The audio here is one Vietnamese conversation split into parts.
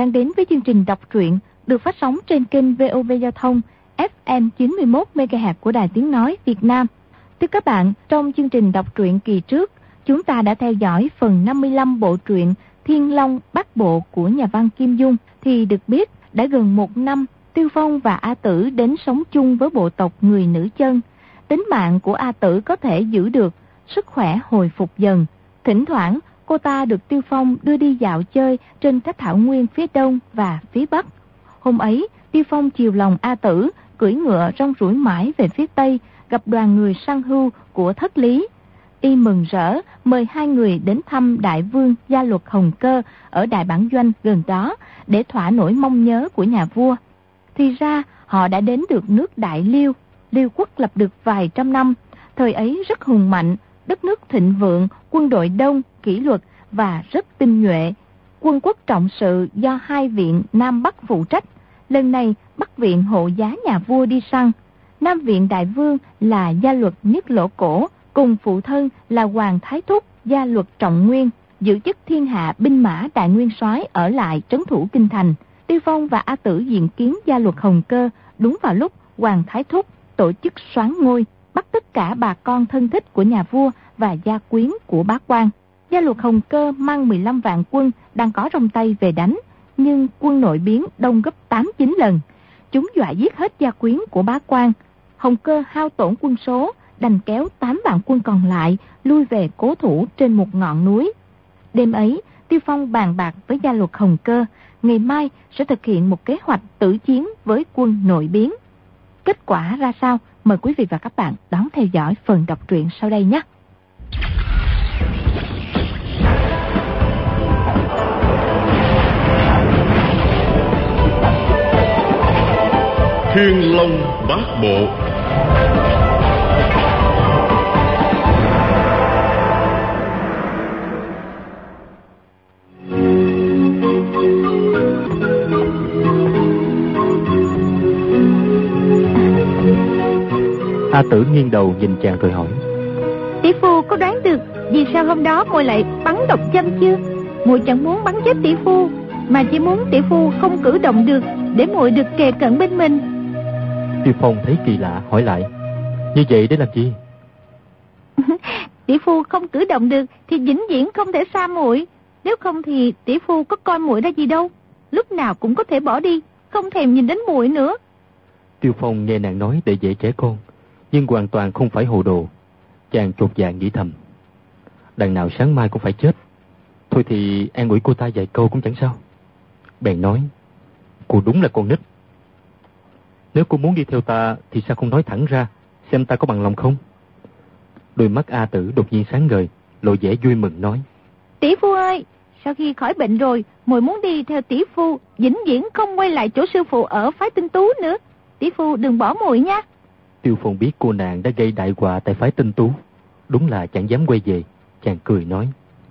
đang đến với chương trình đọc truyện được phát sóng trên kênh VOV Giao thông FM 91 MHz của Đài Tiếng nói Việt Nam. Thưa các bạn, trong chương trình đọc truyện kỳ trước, chúng ta đã theo dõi phần 55 bộ truyện Thiên Long Bát Bộ của nhà văn Kim Dung. Thì được biết, đã gần 1 năm, Tiêu Phong và A Tử đến sống chung với bộ tộc người nữ chân. Tính mạng của A Tử có thể giữ được, sức khỏe hồi phục dần. Thỉnh thoảng, cô ta được Tiêu Phong đưa đi dạo chơi trên các thảo nguyên phía đông và phía bắc. Hôm ấy, Tiêu Phong chiều lòng A Tử, cưỡi ngựa rong ruổi mãi về phía tây, gặp đoàn người săn hưu của Thất Lý. Y mừng rỡ mời hai người đến thăm đại vương Gia Luật Hồng Cơ ở Đại Bản Doanh gần đó để thỏa nỗi mong nhớ của nhà vua. Thì ra họ đã đến được nước Đại Liêu. Liêu quốc lập được vài trăm năm, thời ấy rất hùng mạnh, đất nước thịnh vượng, quân đội đông, kỷ luật và rất tinh nhuệ. Quân quốc trọng sự do hai viện Nam Bắc phụ trách. Lần này Bắc viện hộ giá nhà vua đi săn. Nam viện đại vương là Gia Luật Niết Lỗ Cổ, cùng phụ thân là Hoàng Thái Thúc Gia Luật Trọng Nguyên, giữ chức thiên hạ binh mã đại nguyên soái ở lại trấn thủ kinh thành. Tiêu Phong và A Tử diện kiến Gia Luật Hồng Cơ đúng vào lúc Hoàng Thái Thúc tổ chức soán ngôi, bắt tất cả bà con thân thích của nhà vua và gia quyến của bá quan. Gia Luật Hồng Cơ mang 15 vạn quân đang có trong tay về đánh, nhưng quân nội biến đông gấp 8-9 lần. Chúng dọa giết hết gia quyến của bá quan. Hồng Cơ hao tổn quân số, đành kéo 8 vạn quân còn lại lui về cố thủ trên một ngọn núi. Đêm ấy, Tiêu Phong bàn bạc với Gia Luật Hồng Cơ, ngày mai sẽ thực hiện một kế hoạch tử chiến với quân nội biến. Kết quả ra sao? Mời quý vị và các bạn đón theo dõi phần đọc truyện sau đây nhé. Thiên Long Bát Bộ. A Tử nghiêng đầu nhìn chàng rồi hỏi: Tỷ phu có đoán được vì sao hôm đó muội lại bắn độc châm chưa? Muội chẳng muốn bắn chết tỷ phu, mà chỉ muốn tỷ phu không cử động được để muội được kề cận bên mình. Tiêu Phong thấy kỳ lạ hỏi lại: Như vậy để làm gì? Tỷ phu không cử động được thì vĩnh viễn không thể xa muội. Nếu không thì tỷ phu có coi muội ra gì đâu, lúc nào cũng có thể bỏ đi, không thèm nhìn đến muội nữa. Tiêu Phong nghe nàng nói để dễ trẻ con, nhưng hoàn toàn không phải hồ đồ. Chàng chột dạ nghĩ thầm: đằng nào sáng mai cũng phải chết, thôi thì an ủi cô ta vài câu cũng chẳng sao. Bèn nói: Cô đúng là con nít. Nếu cô muốn đi theo ta thì sao không nói thẳng ra, xem ta có bằng lòng không? Đôi mắt A Tử đột nhiên sáng ngời, lộ vẻ vui mừng nói: Tỷ phu ơi, sau khi khỏi bệnh rồi, muội muốn đi theo tỷ phu, vĩnh viễn không quay lại chỗ sư phụ ở phái Tinh Tú nữa. Tỷ phu đừng bỏ muội nha. Tiêu Phong biết cô nàng đã gây đại họa tại phái Tinh Tú, đúng là chẳng dám quay về. Chàng cười nói: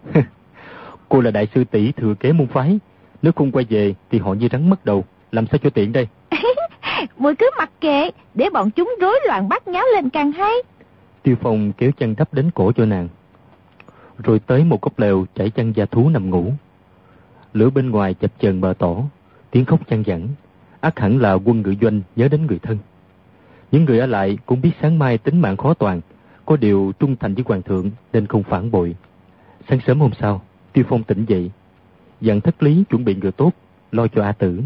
Cô là đại sư tỷ thừa kế môn phái, nếu không quay về thì họ như rắn mất đầu, làm sao cho tiện đây? Muội cứ mặc kệ, để bọn chúng rối loạn bát nháo lên càng hay. Tiêu Phong kéo chăn đắp đến cổ cho nàng, rồi tới một góc lều trải chăn da thú nằm ngủ. Lửa bên ngoài chập chờn mờ tỏ, tiếng khóc chăn dẳng, ắt hẳn là quân ngự doanh nhớ đến người thân. Những người ở lại cũng biết sáng mai tính mạng khó toàn, có điều trung thành với hoàng thượng nên không phản bội. Sáng sớm hôm sau, Tiêu Phong tỉnh dậy, dặn Thất Lý chuẩn bị ngựa tốt, lo cho A Tử.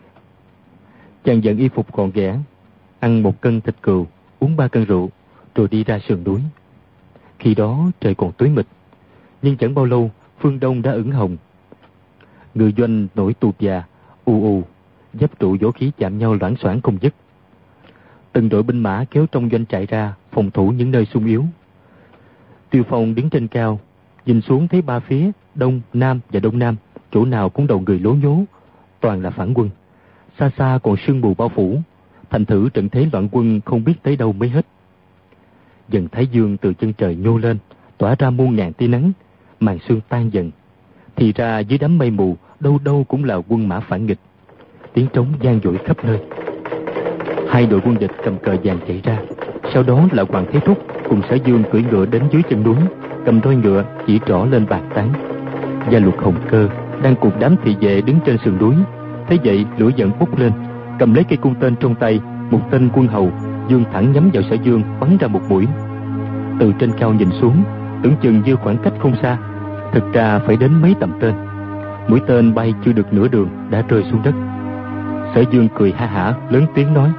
Chàng dặn y phục gọn ghẽ, ăn 1 cân thịt cừu, uống 3 cân rượu, rồi đi ra sườn núi. Khi đó trời còn tối mịt, nhưng chẳng bao lâu phương đông đã ửng hồng. Ngự doanh nổi tuột già, ù ù, giáp trụ võ khí chạm nhau loảng xoảng không dứt. Từng đội binh mã kéo trong doanh trại ra phòng thủ những nơi xung yếu. Tiêu Phong đứng trên cao, nhìn xuống thấy 3 phía đông, nam và đông nam, chỗ nào cũng đầu người lố nhố, toàn là phản quân. Xa xa còn sương mù bao phủ, thành thử trận thế loạn quân không biết tới đâu mới hết. Dần thái dương từ chân trời nhô lên, tỏa ra muôn ngàn tia nắng, màn sương tan dần. Thì ra dưới đám mây mù, đâu đâu cũng là quân mã phản nghịch. Tiếng trống vang dội khắp nơi. 2 đội quân địch cầm cờ vàng chạy ra, sau đó là Hoàng Thế Thúc cùng Sở Dương cưỡi ngựa đến dưới chân núi, cầm roi ngựa chỉ trỏ lên bàn tán. Gia Luật Hồng Cơ đang cùng đám thị vệ đứng trên sườn núi, Thế vậy lửa giận bốc lên, cầm lấy cây cung tên trong tay, một tên quân hầu giương thẳng nhắm vào Sở Dương, bắn ra một mũi. Từ trên cao nhìn xuống, tưởng chừng như khoảng cách không xa, thực ra phải đến mấy tầm tên. Mũi tên bay chưa được nửa đường đã rơi xuống đất. Sở Dương cười ha hả, lớn tiếng nói: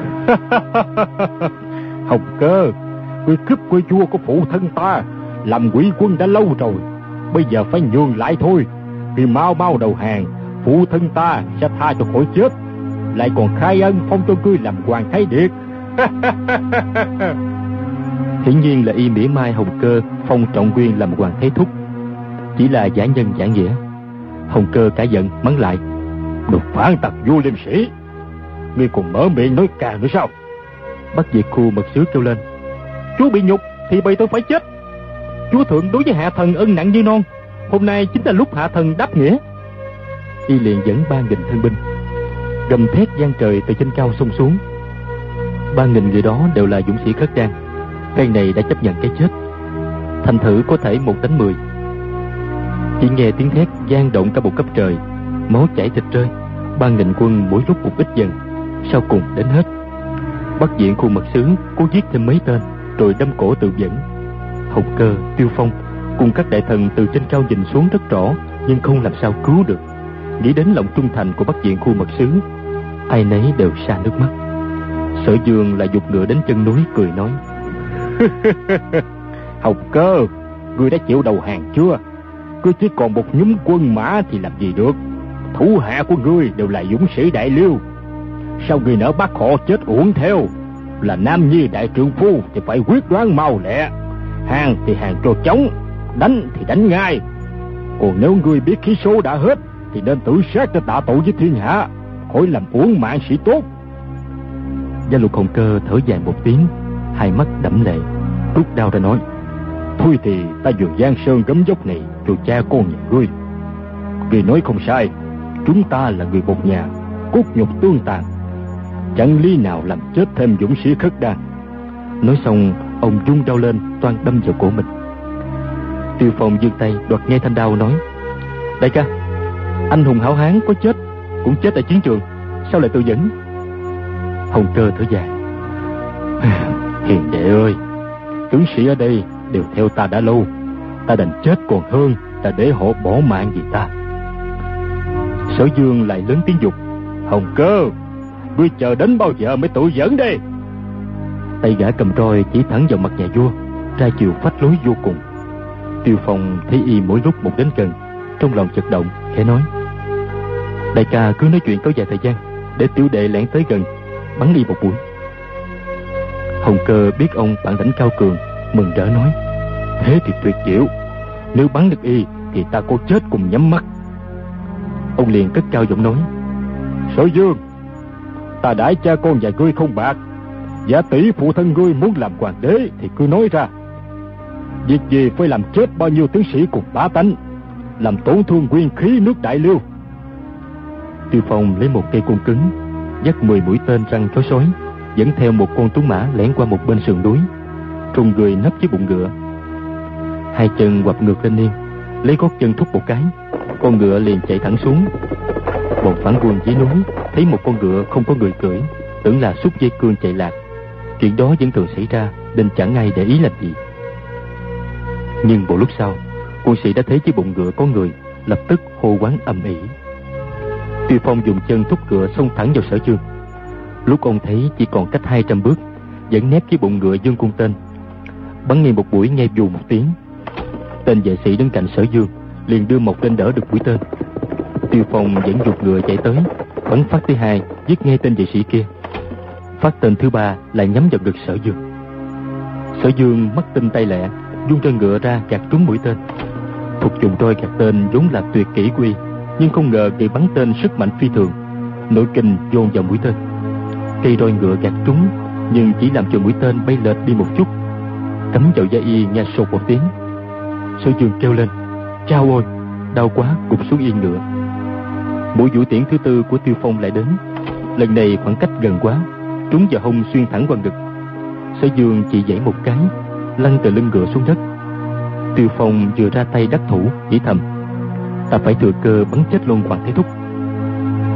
Hồng Cơ, ngươi cướp quê vua của phụ thân ta, làm quỷ quân đã lâu rồi, bây giờ phải nhường lại thôi. Vì mau mau đầu hàng, phụ thân ta sẽ tha cho khỏi chết, lại còn khai ân phong cho ngươi làm hoàng thái điệt. Hiển nhiên là y mỉa mai Hồng Cơ phong Trọng Nguyên làm hoàng thái thúc, chỉ là giả nhân giả nghĩa. Hồng Cơ cả giận mắng lại: Đồ phản tặc vua liêm sĩ, ngươi còn mở miệng nói càng nữa sao? Bắc Việt Khu mật sứ kêu lên: Chúa bị nhục thì bầy tôi phải chết. Chúa thượng đối với hạ thần ân nặng như non, hôm nay chính là lúc hạ thần đáp nghĩa. Y liền dẫn 3.000 thân binh, gầm thét giang trời từ trên cao xông xuống. 3.000 người đó đều là dũng sĩ khất đan, phen này đã chấp nhận cái chết, thành thử có thể 1 đánh 10. Chỉ nghe tiếng thét vang động cả một cấp trời, máu chảy thịt rơi. 3.000 quân mỗi lúc một ít dần, sau cùng đến hết. Bắc Viện Khu mật sứ cố giết thêm mấy tên, rồi đâm cổ tự vẫn. Hồng Cơ, Tiêu Phong cùng các đại thần từ trên cao nhìn xuống rất rõ, nhưng không làm sao cứu được. Nghĩ đến lòng trung thành của Bắc Viện Khu mật sứ, ai nấy đều sa nước mắt. Sở Dương lại giục ngựa đến chân núi, cười nói: Hồng Cơ, ngươi đã chịu đầu hàng chưa? Ngươi chỉ còn một nhóm quân mã thì làm gì được? Thủ hạ của ngươi đều là dũng sĩ đại liêu, sao ngươi nỡ bắt họ chết uổng theo? Là nam nhi đại trượng phu thì phải quyết đoán mau lẹ, hàng thì hàng cho chóng, đánh thì đánh ngay. Còn nếu ngươi biết khí số đã hết thì nên tự sát để tạ tội với thiên hạ, khỏi làm uổng mạng sĩ tốt. Gia Luật Hồng Cơ thở dài một tiếng, hai mắt đẫm lệ, rút đao ra nói: Thôi thì ta nhường Giang Sơn gấm dốc này cho cha con nhà ngươi. Ngươi nói không sai, chúng ta là người một nhà, cốt nhục tương tàn, chẳng lý nào làm chết thêm dũng sĩ khất đan. Nói xong, ông rung đao lên, toan đâm vào cổ mình. Tiêu Phong giương tay đoạt ngay thanh đao nói: Đại ca, anh hùng hảo hán có chết cũng chết tại chiến trường, sao lại tự vẫn? Hồng Cơ thở dài: Hiền đệ ơi, tướng sĩ ở đây đều theo ta đã lâu, ta đành chết còn hơn ta để họ bỏ mạng vì ta. Sở Dương lại lớn tiếng dục: Hồng Cơ, ngươi chờ đến bao giờ mới tự dẫn đây? Tay gã cầm roi chỉ thẳng vào mặt nhà vua, ra chiều phách lối vô cùng. Tiêu Phong thấy y mỗi lúc một đến gần, trong lòng chật động, khẽ nói: Đại ca cứ nói chuyện kéo dài thời gian, để tiểu đệ lẻn tới gần bắn y một mũi. Hồng Cơ biết ông bản lãnh cao cường, mừng rỡ nói: Thế thì tuyệt diệu, nếu bắn được y thì ta có chết cùng nhắm mắt. Ông liền cất cao giọng nói: Sở Dương, ta đãi cha con và ngươi không bạc, giả tỷ phụ thân ngươi muốn làm hoàng đế thì cứ nói ra. Việc gì phải làm chết bao nhiêu tướng sĩ cùng bá tánh, làm tổn thương nguyên khí nước Đại Liêu? Tiêu Phong lấy một cây côn cứng, dắt 10 mũi tên răng chó sói, dẫn theo một con tuấn mã lẻn qua một bên sườn núi, trùng người nấp dưới bụng ngựa. Hai chân quặp ngược lên niên, lấy gót chân thúc một cái, con ngựa liền chạy thẳng xuống. Bọn phản quân dưới núi thấy một con ngựa không có người cưỡi, tưởng là xúc dây cương chạy lạc. Chuyện đó vẫn thường xảy ra nên chẳng ai để ý làm gì. Nhưng một lúc sau, quân sĩ đã thấy dưới bụng ngựa có người, lập tức hô quán ầm ĩ. Tiêu Phong dùng chân thúc ngựa xông thẳng vào Sở Dương. Lúc ông thấy chỉ còn cách 200 bước, vẫn nép dưới bụng ngựa giương cung tên, bắn ngay một mũi nghe dù một tiếng. Tên vệ sĩ đứng cạnh Sở Dương liền đưa một tên đỡ được mũi tên. Tiêu Phong vẫn giục ngựa chạy tới, bắn phát thứ 2 giết ngay tên vệ sĩ kia. Phát tên thứ 3 lại nhắm vào ngực Sở Dương. Sở Dương mắt tinh tay lẹ, vung roi ngựa ra gạt trúng mũi tên. Thuật dùng roi gạt tên vốn là tuyệt kỹ của y, nhưng không ngờ kỳ bắn tên sức mạnh phi thường, nội kình dồn vào mũi tên. Cây roi ngựa gạt trúng, nhưng chỉ làm cho mũi tên bay lệch đi một chút, cắm vào da y nghe sột một tiếng. Sở Dương kêu lên: Chao ôi, đau quá, gục xuống yên ngựa. Mũi vũ tiễn thứ 4 của Tiêu Phong lại đến, lần này khoảng cách gần quá, trúng vào hông xuyên thẳng qua ngực. Sở Dương chỉ giãy một cái, lăn từ lưng ngựa xuống đất. Tiêu Phong vừa ra tay đắc thủ, chỉ thầm: Ta phải thừa cơ bắn chết luôn Hoàng Thế Thúc.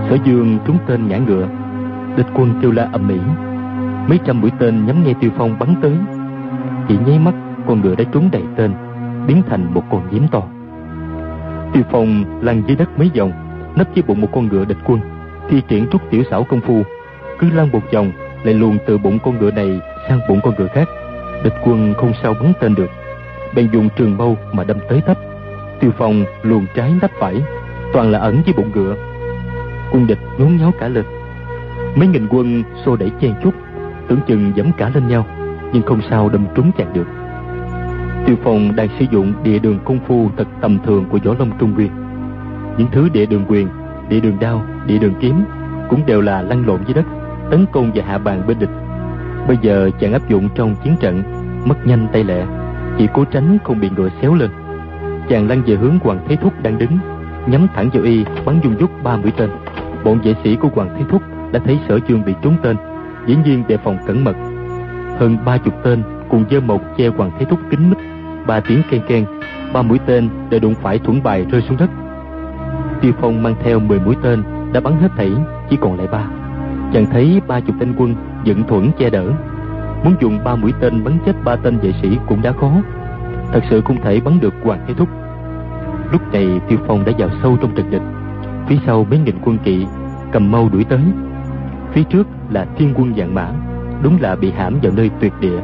Sở Dương trúng tên ngã ngựa, địch quân kêu la ầm ĩ, mấy trăm mũi tên nhắm ngay Tiêu Phong bắn tới. Chỉ nháy mắt, con ngựa đã trúng đầy tên, biến thành một con nhím to. Tiêu Phong lăn dưới đất mấy vòng, nấp dưới bụng một con ngựa địch quân, thi triển chút tiểu xảo công phu, cứ lăn một vòng lại luồn từ bụng con ngựa này sang bụng con ngựa khác. Địch quân không sao bắn tên được, bèn dùng trường mâu mà đâm tới tấp. Tiêu Phong luồn trái nách phải, toàn là ẩn dưới bụng ngựa. Quân địch nhốn nháo cả lên, mấy nghìn quân xô đẩy chen chúc, tưởng chừng giẫm cả lên nhau, nhưng không sao đâm trúng chàng được. Tiêu Phong đang sử dụng địa đường công phu thật tầm thường của võ lâm Trung Nguyên. Những thứ địa đường quyền, địa đường đao, địa đường kiếm cũng đều là lăn lộn dưới đất, tấn công và hạ bàn bên địch. Bây giờ chàng áp dụng trong chiến trận, mất nhanh tay lẹ, chỉ cố tránh không bị ngựa xéo lên. Chàng lăn về hướng Hoàng Thế Thúc đang đứng, nhắm thẳng vào y bắn dung dút 3 mũi tên. Bọn vệ sĩ của Hoàng Thế Thúc đã thấy Sở Dương bị trúng tên, dĩ nhiên đề phòng cẩn mật. Hơn 30 tên cùng giơ một che Hoàng Thế Thúc kín mít. 3 tiếng keng keng, 3 mũi tên đều đụng phải thuẫn bài rơi xuống đất. Tiêu Phong mang theo 10 mũi tên đã bắn hết thảy, chỉ còn lại 3. Chàng thấy 30 tên quân dựng thuẫn che đỡ, muốn dùng 3 mũi tên bắn chết 3 tên vệ sĩ cũng đã khó, thật sự không thể bắn được Hoàng Thế Thúc. Lúc này Tiêu Phong đã vào sâu trong trận địch, phía sau mấy nghìn quân kỵ cầm mâu đuổi tới, phía trước là thiên quân vạn mã, đúng là bị hãm vào nơi tuyệt địa.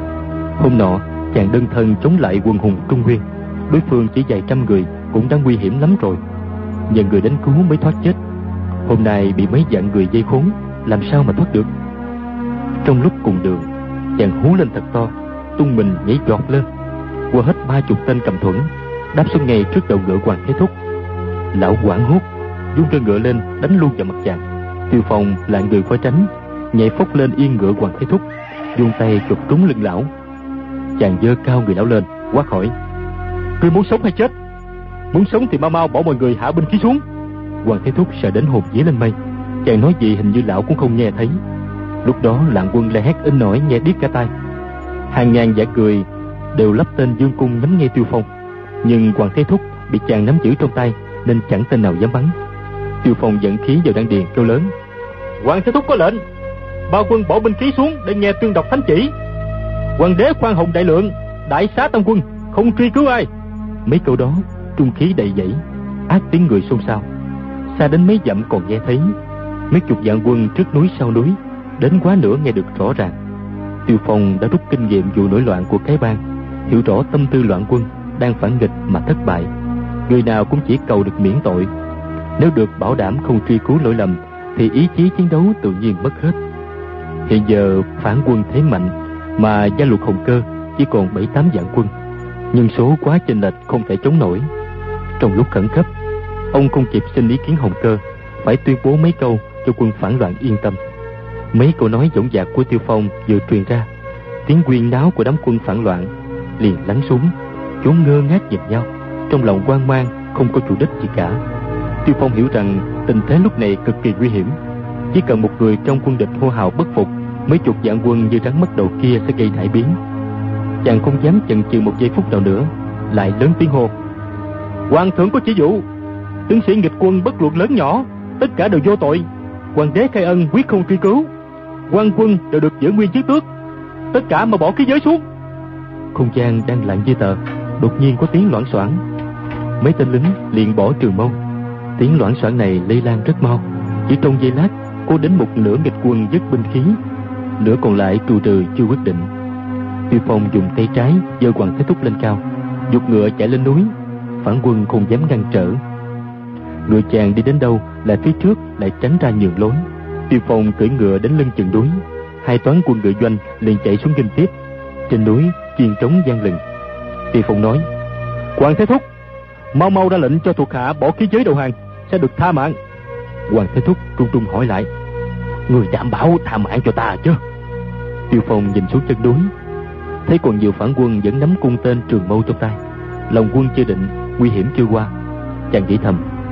Hôm nọ chàng đơn thân chống lại quân hùng Trung Nguyên, đối phương chỉ vài trăm người cũng đã nguy hiểm lắm rồi, nhờ người đánh cứu mới thoát chết. Hôm nay bị mấy vạn người vây khốn, làm sao mà thoát được. Trong lúc cùng đường, chàng hú lên thật to, tung mình nhảy giọt lên, qua hết 30 tên cầm thuẫn, đáp xuống ngay trước đầu ngựa Hoàng Thế Thúc. Lão hoảng hốt, vung roi ngựa lên đánh luôn vào mặt chàng. Tiêu Phong là người qua tránh, nhảy phốc lên yên ngựa Hoàng Thế Thúc, vung tay chụp trúng lưng lão. Chàng giơ cao người lão lên, quát hỏi: "Ngươi muốn sống hay chết? Muốn sống thì mau mau bỏ mọi người hạ binh khí xuống." Hoàng Thế Thúc sợ đến hồn vía lên mây, chàng nói gì hình như lão cũng không nghe thấy. Lúc đó lạng quân la hét in nổi nghe điếc cả tai, hàng ngàn vạn người đều lắp tên dương cung nhắm ngay Tiêu Phong, nhưng Hoàng Thế Thúc bị chàng nắm giữ trong tay nên chẳng tên nào dám bắn. Tiêu Phong dẫn khí vào đan điền kêu lớn: "Hoàng Thế Thúc có lệnh, bao quân bỏ binh khí xuống để nghe tuyên đọc thánh chỉ. Hoàng đế khoan hồng đại lượng, đại xá tam quân, không truy cứu ai." Mấy câu đó trung khí đầy dẫy, ác tiếng người xôn xao, xa đến mấy dặm còn nghe thấy. Mấy chục vạn quân trước núi sau núi, đến quá nửa nghe được rõ ràng. Tiêu Phong đã rút kinh nghiệm vụ nổi loạn của cái bang, hiểu rõ tâm tư loạn quân đang phản nghịch mà thất bại, người nào cũng chỉ cầu được miễn tội. Nếu được bảo đảm không truy cứu lỗi lầm thì ý chí chiến đấu tự nhiên mất hết. Hiện giờ phản quân thế mạnh, mà gia luật Hồng Cơ chỉ còn 7-8 vạn quân, nhân số quá chênh lệch không thể chống nổi. Trong lúc khẩn cấp, ông không kịp xin ý kiến Hồng Cơ, phải tuyên bố mấy câu cho quân phản loạn yên tâm. Mấy câu nói dõng dạc của Tiêu Phong vừa truyền ra, tiếng huyên náo của đám quân phản loạn liền lắng xuống, chúng ngơ ngác nhìn nhau, trong lòng hoang mang không có chủ đích gì cả. Tiêu Phong hiểu rằng tình thế lúc này cực kỳ nguy hiểm, chỉ cần một người trong quân địch hô hào bất phục, mấy chục vạn quân như rắn mất đầu kia sẽ gây đại biến. Chàng không dám chần chừ một giây phút nào nữa, lại lớn tiếng hô: "Hoàng thượng có chỉ dụ, tướng sĩ nghịch quân bất luận lớn nhỏ, tất cả đều vô tội. Hoàng đế khai ân quyết không truy cứu, quan quân đều được giữ nguyên chức tước, tất cả mà bỏ khí giới xuống." Không gian đang lặng như tờ, đột nhiên có tiếng loảng xoảng. Mấy tên lính liền bỏ trường mâu. Tiếng loảng xoảng này lây lan rất mau, chỉ trong giây lát có đến một nửa nghịch quân dứt binh khí, nửa còn lại trù trừ chưa quyết định. Tiêu Phong dùng tay trái giơ Hoàng Thế Thúc lên cao, giục ngựa chạy lên núi. Phản quân không dám ngăn trở, ngựa chàng đi đến đâu lại phía trước lại tránh ra nhường lối. Tiêu Phong cưỡi ngựa đến lưng chừng núi, hai toán quân ngựa doanh liền chạy xuống nghênh tiếp. Trên núi chiên trống vang lừng. Tiêu Phong nói: "Hoàng Thế Thúc, mau mau ra lệnh cho thuộc hạ bỏ khí giới đầu hàng, sẽ được tha mạng." Hoàng Thế Thúc trung trung hỏi lại: "Người đảm bảo tha mạng cho ta chứ?" Tiêu Phong nhìn xuống chân núi, thấy còn nhiều phản quân vẫn nắm cung tên trường mâu trong tay, lòng quân chưa định, nguy hiểm chưa qua. Chàng nghĩ thầm,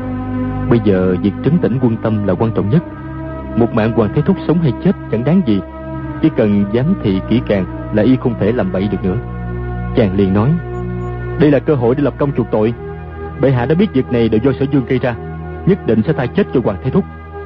bây giờ việc trấn tĩnh quân tâm là quan trọng nhất. Một mạng Hoàng Thế Thúc sống hay chết chẳng đáng gì, chỉ cần giám thị kỹ càng là y không thể làm bậy được nữa. Chàng liền nói: "Đây là cơ hội để lập công chuộc tội. Bệ hạ đã biết việc này đều do Sở Dương gây ra, nhất định sẽ tha chết cho Hoàng Thế Thúc.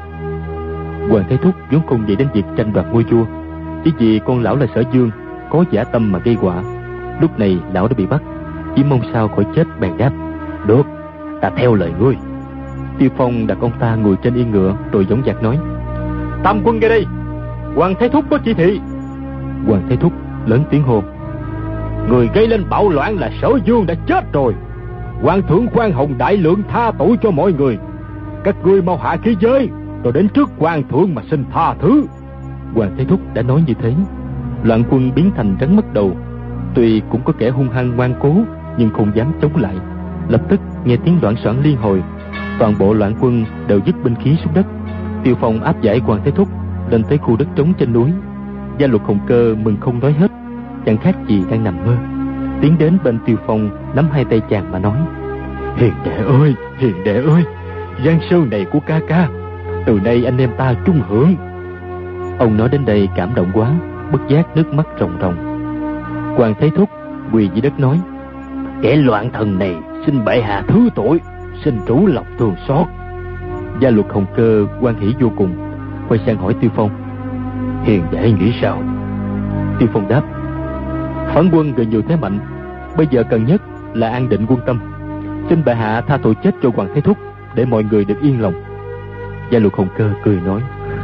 Hoàng Thái Thúc vốn không nghĩ đến việc tranh đoạt ngôi vua, chỉ vì con lão là Sở Dương có dã tâm mà gây họa. Lúc này lão đã bị bắt, chỉ mong sao khỏi chết bèn đáp: được, ta theo lời ngươi. Tiêu Phong đặt ông ta ngồi trên yên ngựa rồi dõng dạc nói: Tam quân nghe đây, Hoàng Thái Thúc có chỉ thị. Hoàng Thái Thúc lớn tiếng hô: Người gây lên bạo loạn là Sở Dương đã chết rồi. Hoàng thượng khoan hồng đại lượng tha tội cho mọi người. Các ngươi mau hạ khí giới, rồi đến trước hoàng thượng mà xin tha thứ. Hoàng Thái Thúc đã nói như thế, loạn quân biến thành rắn mất đầu. Tuy cũng có kẻ hung hăng ngoan cố, nhưng không dám chống lại. Lập tức nghe tiếng loạn soạn liên hồi, toàn bộ loạn quân đều dứt binh khí xuống đất. Tiêu Phong áp giải Hoàng Thái Thúc lên tới khu đất trống trên núi. Gia Luật Hồng Cơ mừng không nói hết, chẳng khác gì đang nằm mơ. Tiến đến bên Tiêu Phong, nắm hai tay chàng mà nói: Hiền đệ ơi, hiền đệ ơi, giang sơn này của ca ca, từ nay anh em ta chung hưởng. Ông nói đến đây cảm động quá, bất giác nước mắt ròng ròng. Hoàng Thái Thúc quỳ dưới đất nói: Kẻ loạn thần này xin bệ hạ thứ tội, xin trú lòng thương xót. Gia Luật Hồng Cơ hoan hỉ vô cùng, quay sang hỏi Tiêu Phong: Hiền đệ nghĩ sao? Tiêu Phong đáp: Phản quân gần nhiều thế mạnh, bây giờ cần nhất là an định quân tâm. Xin bệ hạ tha tội chết cho Hoàng Thái Thúc, để mọi người được yên lòng. Gia Luật Hồng Cơ cười nói: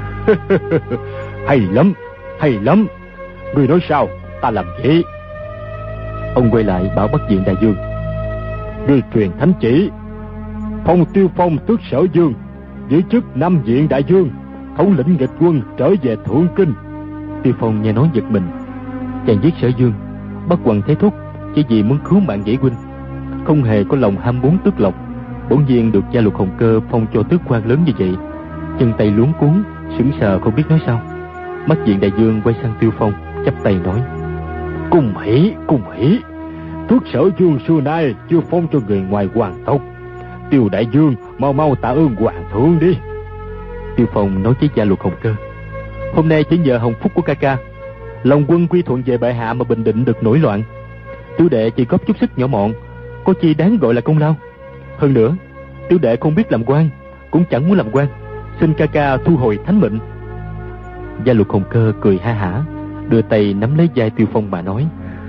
Hay lắm, hay lắm. Ngươi nói sao, ta làm vậy. Ông quay lại bảo Bắc Diện Đại Dương: Ngươi truyền thánh chỉ, phong Tiêu Phong tước Sở Dương, giữ chức Nam Diện Đại Dương, thống lĩnh nghịch quân trở về Thượng Kinh. Tiêu Phong nghe nói giật mình. Chàng giết Sở Dương, bắt Hoàng Thái Thúc chỉ vì muốn cứu mạng dễ huynh, không hề có lòng ham muốn tước lộc. Bỗng nhiên được Gia Luật Hồng Cơ phong cho tước quan lớn như vậy, chân tay luống cuống, sững sờ không biết nói sao. Bắc Diện Đại Dương quay sang Tiêu Phong, chắp tay nói: Cung hỉ, cung hỉ. Tước Sở Dương xưa nay chưa phong cho người ngoài hoàng tộc. Tiêu đại dương mau mau tạ ơn hoàng thượng đi. Tiêu Phong nói với Gia Luật Hồng Cơ: Hôm nay chỉ nhờ hồng phúc của ca ca, lòng quân quy thuận về bệ hạ mà bình định được nổi loạn. Tiểu đệ chỉ góp chút sức nhỏ mọn, có chi đáng gọi là công lao. Hơn nữa, tiểu đệ không biết làm quan, cũng chẳng muốn làm quan, xin ca ca thu hồi thánh mệnh. Gia Luật Hồng Cơ cười ha hả, đưa tay nắm lấy vai Tiêu Phong mà nói: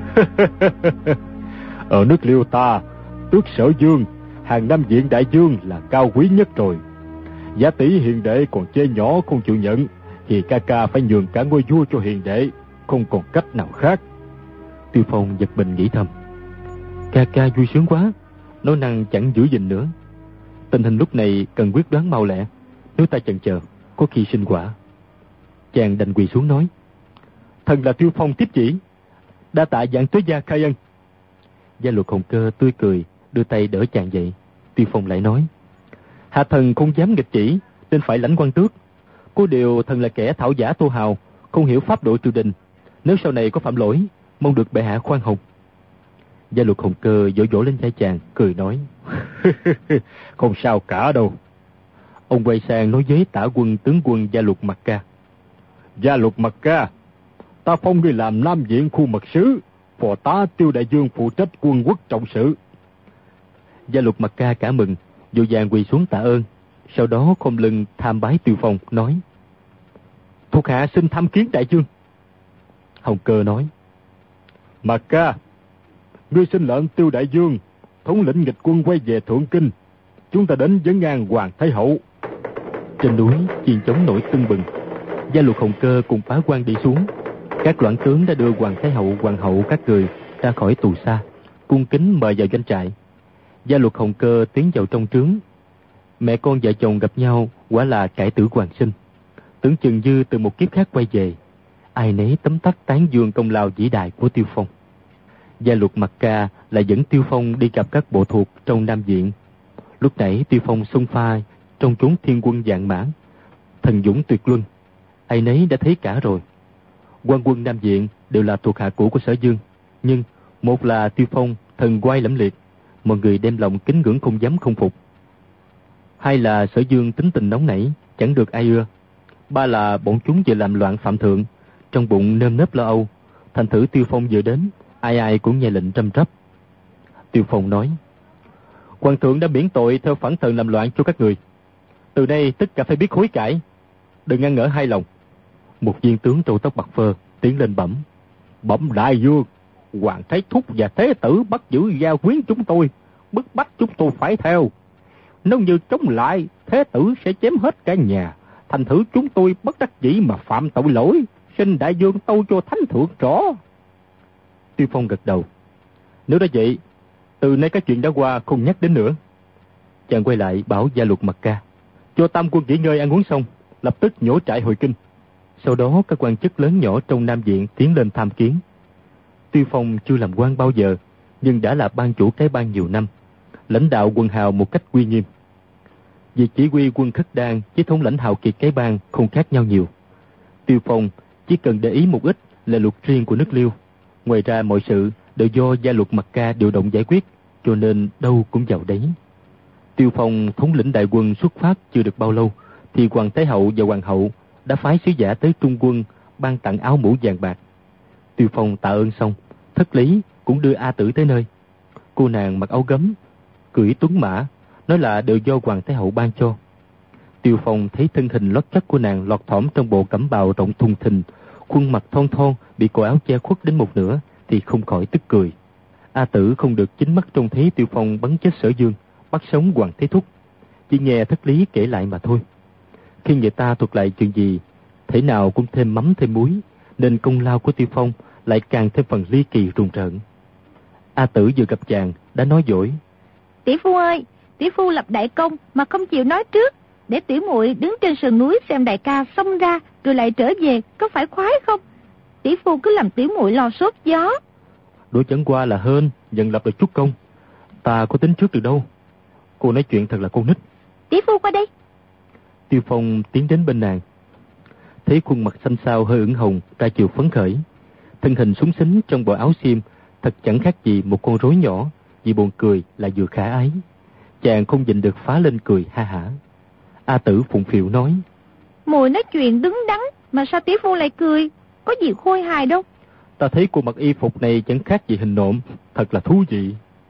Ở nước Liêu ta, tước Sở Dương, hàng Nam Diện Đại Dương là cao quý nhất rồi. Giả tỷ hiền đệ còn chê nhỏ không chịu nhận, thì ca ca phải nhường cả ngôi vua cho hiền đệ, không còn cách nào khác. Tiêu Phong giật mình nghĩ thầm: Ca ca vui sướng quá, nói năng chẳng giữ gìn nữa. Tình hình lúc này cần quyết đoán mau lẹ, nếu ta chần chờ có khi sinh quả. Chàng đành quỳ xuống nói: Thần là Tiêu Phong tiếp chỉ, đa tạ Vạn Tuế gia khai ân. Gia Luật Hồng Cơ tươi cười, đưa tay đỡ chàng dậy. Tiêu Phong lại nói: Hạ thần không dám nghịch chỉ, nên phải lãnh quan tước. Có điều thần là kẻ thảo giả thô hào, không hiểu pháp độ triều đình, nếu sau này có phạm lỗi, mong được bệ hạ khoan hồng. Gia Luật Hồng Cơ vỗ vỗ lên vai chàng, cười nói: Không sao cả đâu. Ông quay sang nói với tả quân tướng quân Gia Luật Mặc Ca: Gia Luật Mặc Ca, ta phong ngươi làm Nam Diện khu mật sứ, phò tá Tiêu đại dương phụ trách quân quốc trọng sự. Gia Luật Mặc Ca cả mừng, vội vàng quỳ xuống tạ ơn, sau đó khom lưng tham bái Tiêu Phong, nói: Thuộc hạ xin tham kiến đại dương. Hồng Cơ nói: Mặc Ca, ngươi xin lệnh Tiêu đại dương thống lĩnh nghịch quân quay về Thượng Kinh, chúng ta đến vấn an Hoàng Thái Hậu. Trên núi chiên trống nổi tưng bừng. Gia Luật Hồng Cơ cùng phá quan đi xuống. Các loạn tướng đã đưa Hoàng Thái Hậu, Hoàng hậu các người ra khỏi tù xa, cung kính mời vào doanh trại. Gia Luật Hồng Cơ tiến vào trong trướng. Mẹ con vợ chồng gặp nhau quả là cải tử hoàng sinh, tưởng chừng như từ một kiếp khác quay về. Ai nấy tấm tắc tán dương công lao vĩ đại của Tiêu Phong. Gia Luật Mặc Ca lại dẫn Tiêu Phong đi gặp các bộ thuộc trong Nam Diện. Lúc nãy Tiêu Phong xông pha trong chốn thiên quân vạn mã, thần dũng tuyệt luân, ai nấy đã thấy cả rồi. Quan quân Nam Diện đều là thuộc hạ cũ của Sở Dương, nhưng một là Tiêu Phong thần oai lẫm liệt, mọi người đem lòng kính ngưỡng không dám không phục. Hai là Sở Dương tính tình nóng nảy, chẳng được ai ưa. Ba là bọn chúng vừa làm loạn phạm thượng, trong bụng nơm nớp lo âu, thành thử Tiêu Phong vừa đến, ai ai cũng nghe lệnh trâm trắp. Tiêu Phong nói: Hoàng thượng đã miễn tội theo phản thần làm loạn cho các người, từ đây tất cả phải biết hối cải. đừng ngăn ngỡ hai lòng. Một viên tướng râu tóc bạc phơ tiến lên bẩm: Bẩm đại vương, Hoàng Thái Thúc và Thế Tử bắt giữ gia quyến chúng tôi, bức bách chúng tôi phải theo. Nếu như chống lại, Thế Tử sẽ chém hết cả nhà. Thành thử chúng tôi bất đắc dĩ mà phạm tội lỗi, xin đại vương tâu cho thánh thượng rõ. Tiêu Phong gật đầu: Nếu đã vậy, từ nay các chuyện đã qua không nhắc đến nữa. Chàng quay lại bảo gia luật Mạc Ca: Cho tam quân nghỉ ngơi ăn uống xong, lập tức nhổ trại hồi kinh. Sau đó các quan chức lớn nhỏ trong Nam Viện tiến lên tham kiến. Tiêu Phong chưa làm quan bao giờ, nhưng đã là ban chủ cái bang nhiều năm, lãnh đạo quân hào một cách uy nghiêm. Việc chỉ huy quân Khất Đan với thống lãnh hào kiệt cái bang không khác nhau nhiều. Tiêu Phong chỉ cần để ý một ít là luật riêng của nước Liêu. Ngoài ra mọi sự đều do gia luật Mạc Ca điều động giải quyết, cho nên đâu cũng vào đấy. Tiêu Phong thống lĩnh đại quân xuất phát chưa được bao lâu, thì Hoàng Thái Hậu và Hoàng Hậu đã phái sứ giả tới Trung Quân ban tặng áo mũ vàng bạc. Tiêu Phong tạ ơn xong, thất lý cũng đưa A Tử tới nơi. Cô nàng mặc áo gấm, cưỡi tuấn mã, nói là đều do Hoàng Thái Hậu ban cho. Tiêu Phong thấy thân hình lót chắc của nàng lọt thỏm trong bộ cẩm bào rộng thùng thình, khuôn mặt thon thon bị cổ áo che khuất đến một nửa, thì không khỏi tức cười. A Tử không được chính mắt trông thấy Tiêu Phong bắn chết Sở Dương, bắt sống Hoàng Thế Thúc, chỉ nghe thất lý kể lại mà thôi. Khi người ta thuật lại chuyện gì, thể nào cũng thêm mắm thêm muối, nên công lao của Tiêu Phong lại càng thêm phần ly kỳ rùng rợn. A Tử vừa gặp chàng đã nói dỗi: Tỷ phu ơi, tỷ phu lập đại công mà không chịu nói trước, để tiểu muội đứng trên sườn núi xem đại ca xông ra rồi lại trở về, có phải khoái không? Tỷ phu cứ làm tiểu muội lo sốt gió. Đổ chẳng qua là hên nhận lập được chút công, ta có tính trước được đâu. Cô nói chuyện thật là con nít. Tỷ phu qua đây. Tiêu Phong tiến đến bên nàng, thấy khuôn mặt xanh xao hơi ửng hồng, ra chiều phấn khởi, thân hình súng xính trong bộ áo xiêm thật chẳng khác gì một con rối nhỏ, vì buồn cười là vừa khả ái. Chàng không nhịn được phá lên cười ha hả. A Tử phụng phịu nói: Muội nói chuyện đứng đắn mà sao tỷ phu lại cười, có gì khôi hài đâu. Ta thấy cô mặc y phục này chẳng khác gì hình nộm, thật là thú vị.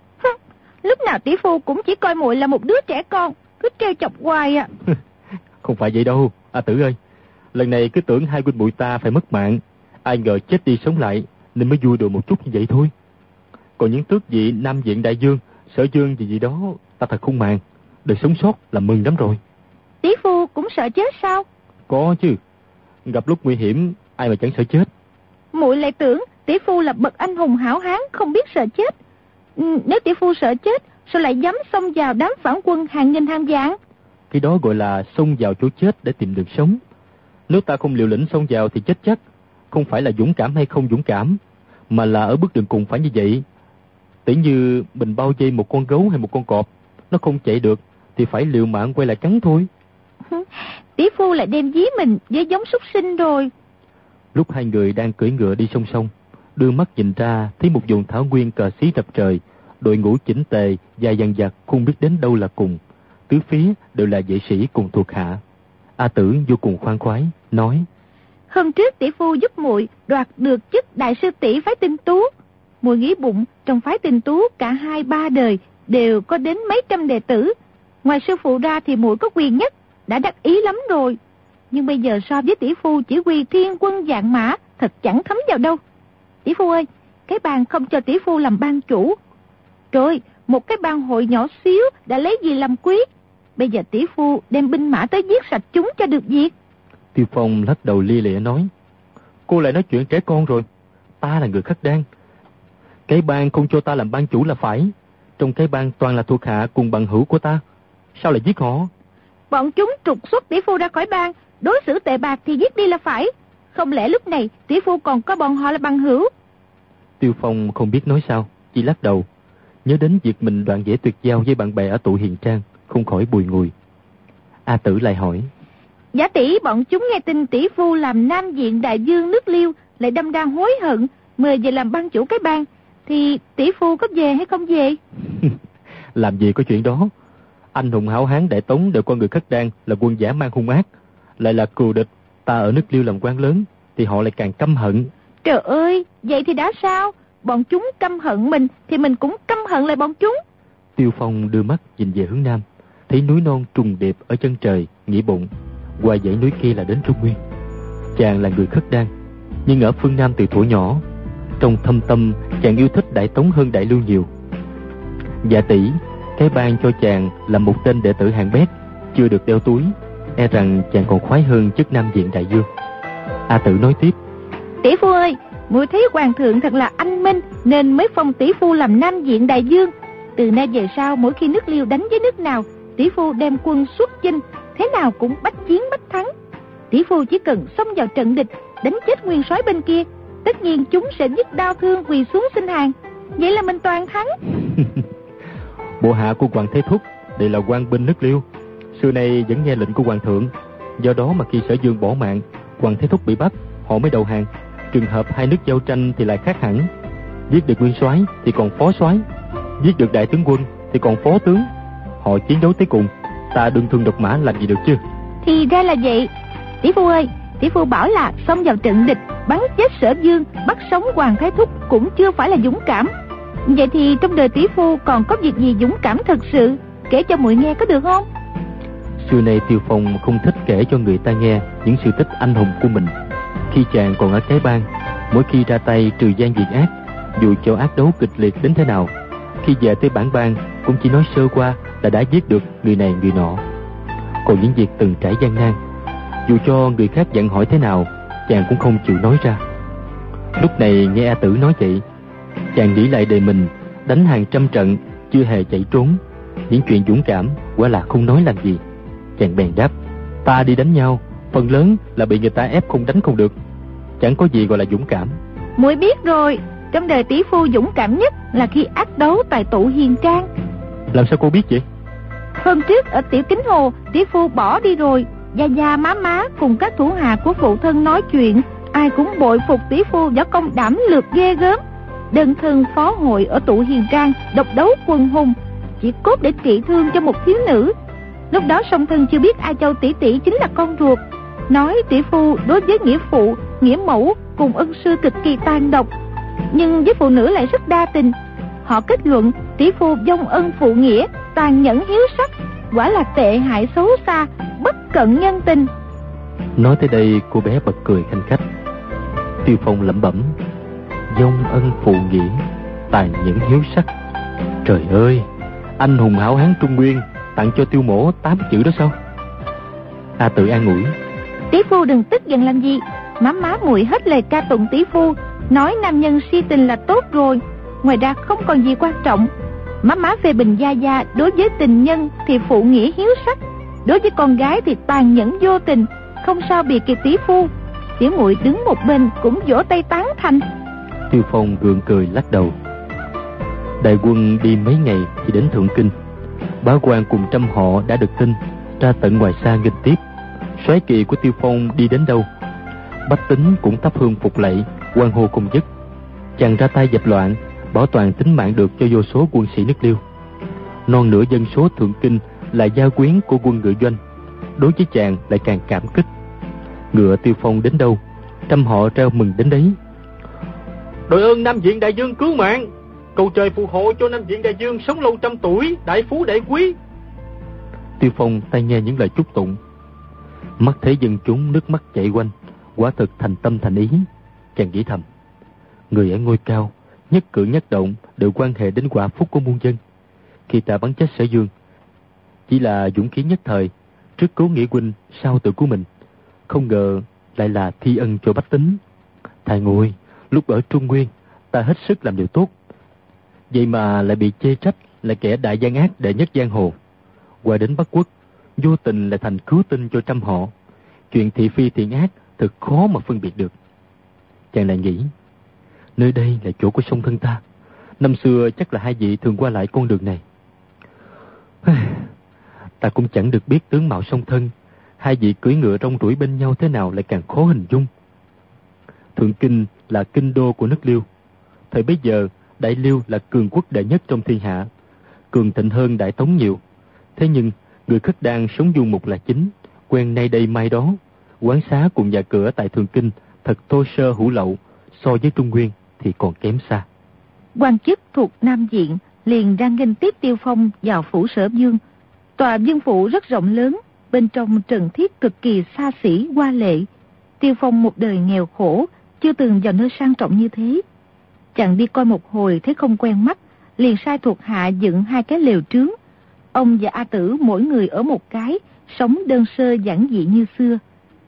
Lúc nào tỷ phu cũng chỉ coi muội là một đứa trẻ con, cứ trêu chọc hoài à. Không phải vậy đâu, A Tử ơi. Lần này cứ tưởng hai huynh muội ta phải mất mạng, ai ngờ chết đi sống lại, nên mới vui đùa một chút như vậy thôi. Còn những tước vị Nam Viện đại vương, Sở Dương gì đó, ta thật không màng. Được sống sót là mừng lắm rồi. Tỷ phu cũng sợ chết sao? Có chứ, gặp lúc nguy hiểm ai mà chẳng sợ chết. Muội lại tưởng tỷ phu là bậc anh hùng hảo hán không biết sợ chết. Nếu tỷ phu sợ chết, sao lại dám xông vào đám phản quân hàng nghìn hàng vạn? Cái đó gọi là xông vào chỗ chết để tìm đường sống. Nếu ta không liều lĩnh xông vào thì chết chắc. Không phải là dũng cảm hay không dũng cảm, mà là ở bước đường cùng phải như vậy. Tỉ như mình bao vây một con gấu hay một con cọp, nó không chạy được thì phải liều mạng quay lại cắn thôi. Tỷ phu lại đem dí mình với giống súc sinh rồi. Lúc hai người đang cưỡi ngựa đi song song, đưa mắt nhìn ra thấy một vùng thảo nguyên cờ xí rập trời, đội ngũ chỉnh tề dài dằng dặc không biết đến đâu là cùng, tứ phía đều là vệ sĩ cùng thuộc hạ. A Tử vô cùng khoan khoái nói: Hôm trước tỷ phu giúp muội đoạt được chức đại sư tỷ phái Tinh Tú. Muội nghĩ bụng trong phái Tinh Tú cả 2-3 đời đều có đến mấy trăm đệ tử, ngoài sư phụ ra thì muội có quyền nhất, đã đắc ý lắm rồi. Nhưng bây giờ so với tỷ phu chỉ huy thiên quân vạn mã, thật chẳng thấm vào đâu. Tỷ phu ơi, cái bang không cho tỷ phu làm bang chủ. Rồi, một cái bang hội nhỏ xíu đã lấy gì làm quý. Bây giờ tỷ phu đem binh mã tới giết sạch chúng cho được việc. Tiêu Phong lắc đầu lia lịa nói: Cô lại nói chuyện trẻ con rồi. Ta là người Khất Đan, cái bang không cho ta làm bang chủ là phải. Trong cái bang toàn là thuộc hạ cùng bằng hữu của ta, sao lại giết họ? Bọn chúng trục xuất tỷ phu ra khỏi bang, đối xử tệ bạc thì giết đi là phải. Không lẽ lúc này tỷ phu còn có bọn họ là bằng hữu? Tiêu Phong không biết nói sao, chỉ lắc đầu, nhớ đến việc mình đoạn dễ tuyệt giao với bạn bè ở tụ Hiền Trang, không khỏi bùi ngùi. A Tử lại hỏi: Giả tỷ bọn chúng nghe tin tỷ phu làm Nam Viện đại vương nước Liêu, lại đâm ra hối hận, mời về làm bang chủ cái bang, thì tỷ phu có về hay không về? Làm gì có chuyện đó. Anh hùng hảo hán Đại Tống đều con người Khất Đan là quân dã man hung ác, lại là cừu địch. Ta ở nước Liêu làm quan lớn thì họ lại càng căm hận. Trời ơi, vậy thì đã sao? Bọn chúng căm hận mình thì mình cũng căm hận lại bọn chúng. Tiêu Phong đưa mắt nhìn về hướng nam, thấy núi non trùng điệp ở chân trời, nghĩ bụng: qua dãy núi kia là đến Trung Nguyên. Chàng là người Khất Đan, nhưng ở phương Nam từ thuở nhỏ. Trong thâm tâm, chàng yêu thích Đại Tống hơn Đại Lưu nhiều. Dạ tỷ, cái ban cho chàng là một tên đệ tử hạng bét, chưa được đeo túi, e rằng chàng còn khoái hơn chức Nam Diện Đại Dương. A Tử nói tiếp: Tỷ phu ơi, muội thấy hoàng thượng thật là anh minh, nên mới phong tỷ phu làm Nam Diện Đại Dương. Từ nay về sau, mỗi khi nước Liêu đánh với nước nào, tỷ phu đem quân xuất chinh, thế nào cũng bách chiến bách thắng. Tỷ phu chỉ cần xông vào trận địch, đánh chết nguyên soái bên kia, tất nhiên chúng sẽ dứt đau thương quỳ xuống xin hàng. Vậy là mình toàn thắng. Bộ hạ của Hoàng Thế Thúc đây là quan binh nước Liêu, xưa nay vẫn nghe lệnh của hoàng thượng. Do đó mà khi Sở Dương bỏ mạng, Hoàng Thế Thúc bị bắt, họ mới đầu hàng. Trường hợp hai nước giao tranh thì lại khác hẳn. Giết được nguyên soái thì còn phó soái, giết được đại tướng quân thì còn phó tướng. Họ chiến đấu tới cùng, ta đương thương độc mã làm gì được chứ? Thì ra là vậy. Tỷ phu ơi, tỷ phu bảo là xông vào trận địch, bắn chết Sở Dương, bắt sống Hoàng Thái Thúc cũng chưa phải là dũng cảm. Vậy thì trong đời tỷ phu còn có việc gì dũng cảm thật sự, kể cho muội nghe có được không? Xưa nay Tiêu Phong không thích kể cho người ta nghe những sự tích anh hùng của mình. Khi chàng còn ở cái bang, mỗi khi ra tay trừ gian diệt ác, dù cho ác đấu kịch liệt đến thế nào, khi về tới bản bang cũng chỉ nói sơ qua là đã giết được người này người nọ. Còn những việc từng trải gian nan, dù cho người khác dặn hỏi thế nào, chàng cũng không chịu nói ra. Lúc này nghe A Tử nói vậy, chàng nghĩ lại đời mình đánh hàng trăm trận chưa hề chạy trốn, những chuyện dũng cảm quả là không nói làm gì. Chàng bèn đáp: ta đi đánh nhau, phần lớn là bị người ta ép không đánh không được, chẳng có gì gọi là dũng cảm. Muội biết rồi, trong đời tỷ phu dũng cảm nhất là khi ác đấu tại tụ Hiền Trang. Làm sao cô biết vậy? Hôm trước ở Tiểu Kính Hồ, tỷ phu bỏ đi rồi, gia gia má má cùng các thủ hạ của phụ thân nói chuyện, ai cũng bội phục tỷ phu võ công đảm lược ghê gớm. Đơn thân phó hội ở tụ Hiền Trang, độc đấu quần hùng, chỉ cốt để trị thương cho một thiếu nữ. Lúc đó song thân chưa biết A Châu tỷ tỷ chính là con ruột, nói tỷ phu đối với nghĩa phụ, nghĩa mẫu cùng ân sư cực kỳ tàn độc, nhưng với phụ nữ lại rất đa tình. Họ kết luận tỷ phu vong ân phụ nghĩa, tàn nhẫn hiếu sắc, quả là tệ hại xấu xa, bất cận nhân tình. Nói tới đây, cô bé bật cười khanh khách. Tiêu Phong lẩm bẩm: vong ân phụ nghĩa, tàn nhẫn hiếu sắc. Trời ơi, anh hùng hảo hán Trung Nguyên tặng cho Tiêu mỗ 8 chữ đó sao? A Tử an ủi: tỷ phu đừng tức giận làm gì, má má muội hết lời ca tụng tỷ phu, nói nam nhân si tình là tốt rồi, ngoài ra không còn gì quan trọng. Má má phê bình gia gia đối với tình nhân thì phụ nghĩa hiếu sắc, đối với con gái thì tàn nhẫn vô tình, không sao biệt kịp tỷ phu. Tiểu muội đứng một bên cũng vỗ tay tán thành. Tiêu Phong gượng cười lắc đầu. Đại quân đi mấy ngày thì đến Thượng Kinh. Bá quan cùng trăm họ đã được tin, ra tận ngoài xa nghênh tiếp. Soái kỳ của Tiêu Phong đi đến đâu, bách tính cũng thắp hương phục lạy, hoan hô không dứt. Chàng ra tay dẹp loạn, bảo toàn tính mạng được cho vô số quân sĩ nước Liêu. Non nửa dân số Thượng Kinh là gia quyến của quân ngựa doanh, đối với chàng lại càng cảm kích. Ngựa Tiêu Phong đến đâu, trăm họ reo mừng đến đấy. Đội ơn Nam Diện Đại Dương cứu mạng, cầu trời phù hộ cho Nam Diện Đại Dương sống lâu trăm tuổi, đại phú đại quý. Tiêu Phong tai nghe những lời chúc tụng, mắt thấy dân chúng nước mắt chảy quanh, quả thực thành tâm thành ý. Chàng nghĩ thầm, người ở ngôi cao, nhất cử nhất động đều quan hệ đến quả phúc của muôn dân. Khi ta bắn chết Sở Dương, chỉ là dũng khí nhất thời, trước cứu nghĩa huynh, sau tự cứu mình. Không ngờ lại là thi ân cho bách tính. Thầy ngồi, lúc ở Trung Nguyên, ta hết sức làm điều tốt, vậy mà lại bị chê trách là kẻ đại gian ác đệ nhất giang hồ. Qua đến Bắc Quốc, vô tình lại thành cứu tinh cho trăm họ. Chuyện thị phi thiện ác thật khó mà phân biệt được. Chàng lại nghĩ, nơi đây là chỗ của song thân ta, năm xưa chắc là hai vị thường qua lại con đường này. Ta cũng chẳng được biết tướng mạo song thân, hai vị cưỡi ngựa rong ruổi bên nhau thế nào lại càng khó hình dung. Thượng Kinh là kinh đô của nước Liêu. Thời bấy giờ, Đại Liêu là cường quốc đệ nhất trong thiên hạ, cường thịnh hơn Đại Tống nhiều. Thế nhưng, người Khất Đan sống du mục là chính, quen nay đây mai đó. Quán xá cùng nhà cửa tại Thượng Kinh thật thô sơ hủ lậu, so với Trung Nguyên thì còn kém xa. Quan chức thuộc Nam Diện liền ra nghênh tiếp Tiêu Phong vào phủ Sở Dương. Tòa Dương phủ rất rộng lớn, bên trong trần thiết cực kỳ xa xỉ hoa lệ. Tiêu Phong một đời nghèo khổ, chưa từng vào nơi sang trọng như thế. Chàng đi coi một hồi thấy không quen mắt, liền sai thuộc hạ dựng 2 cái lều trướng. Ông và A Tử mỗi người ở một cái, sống đơn sơ giản dị như xưa.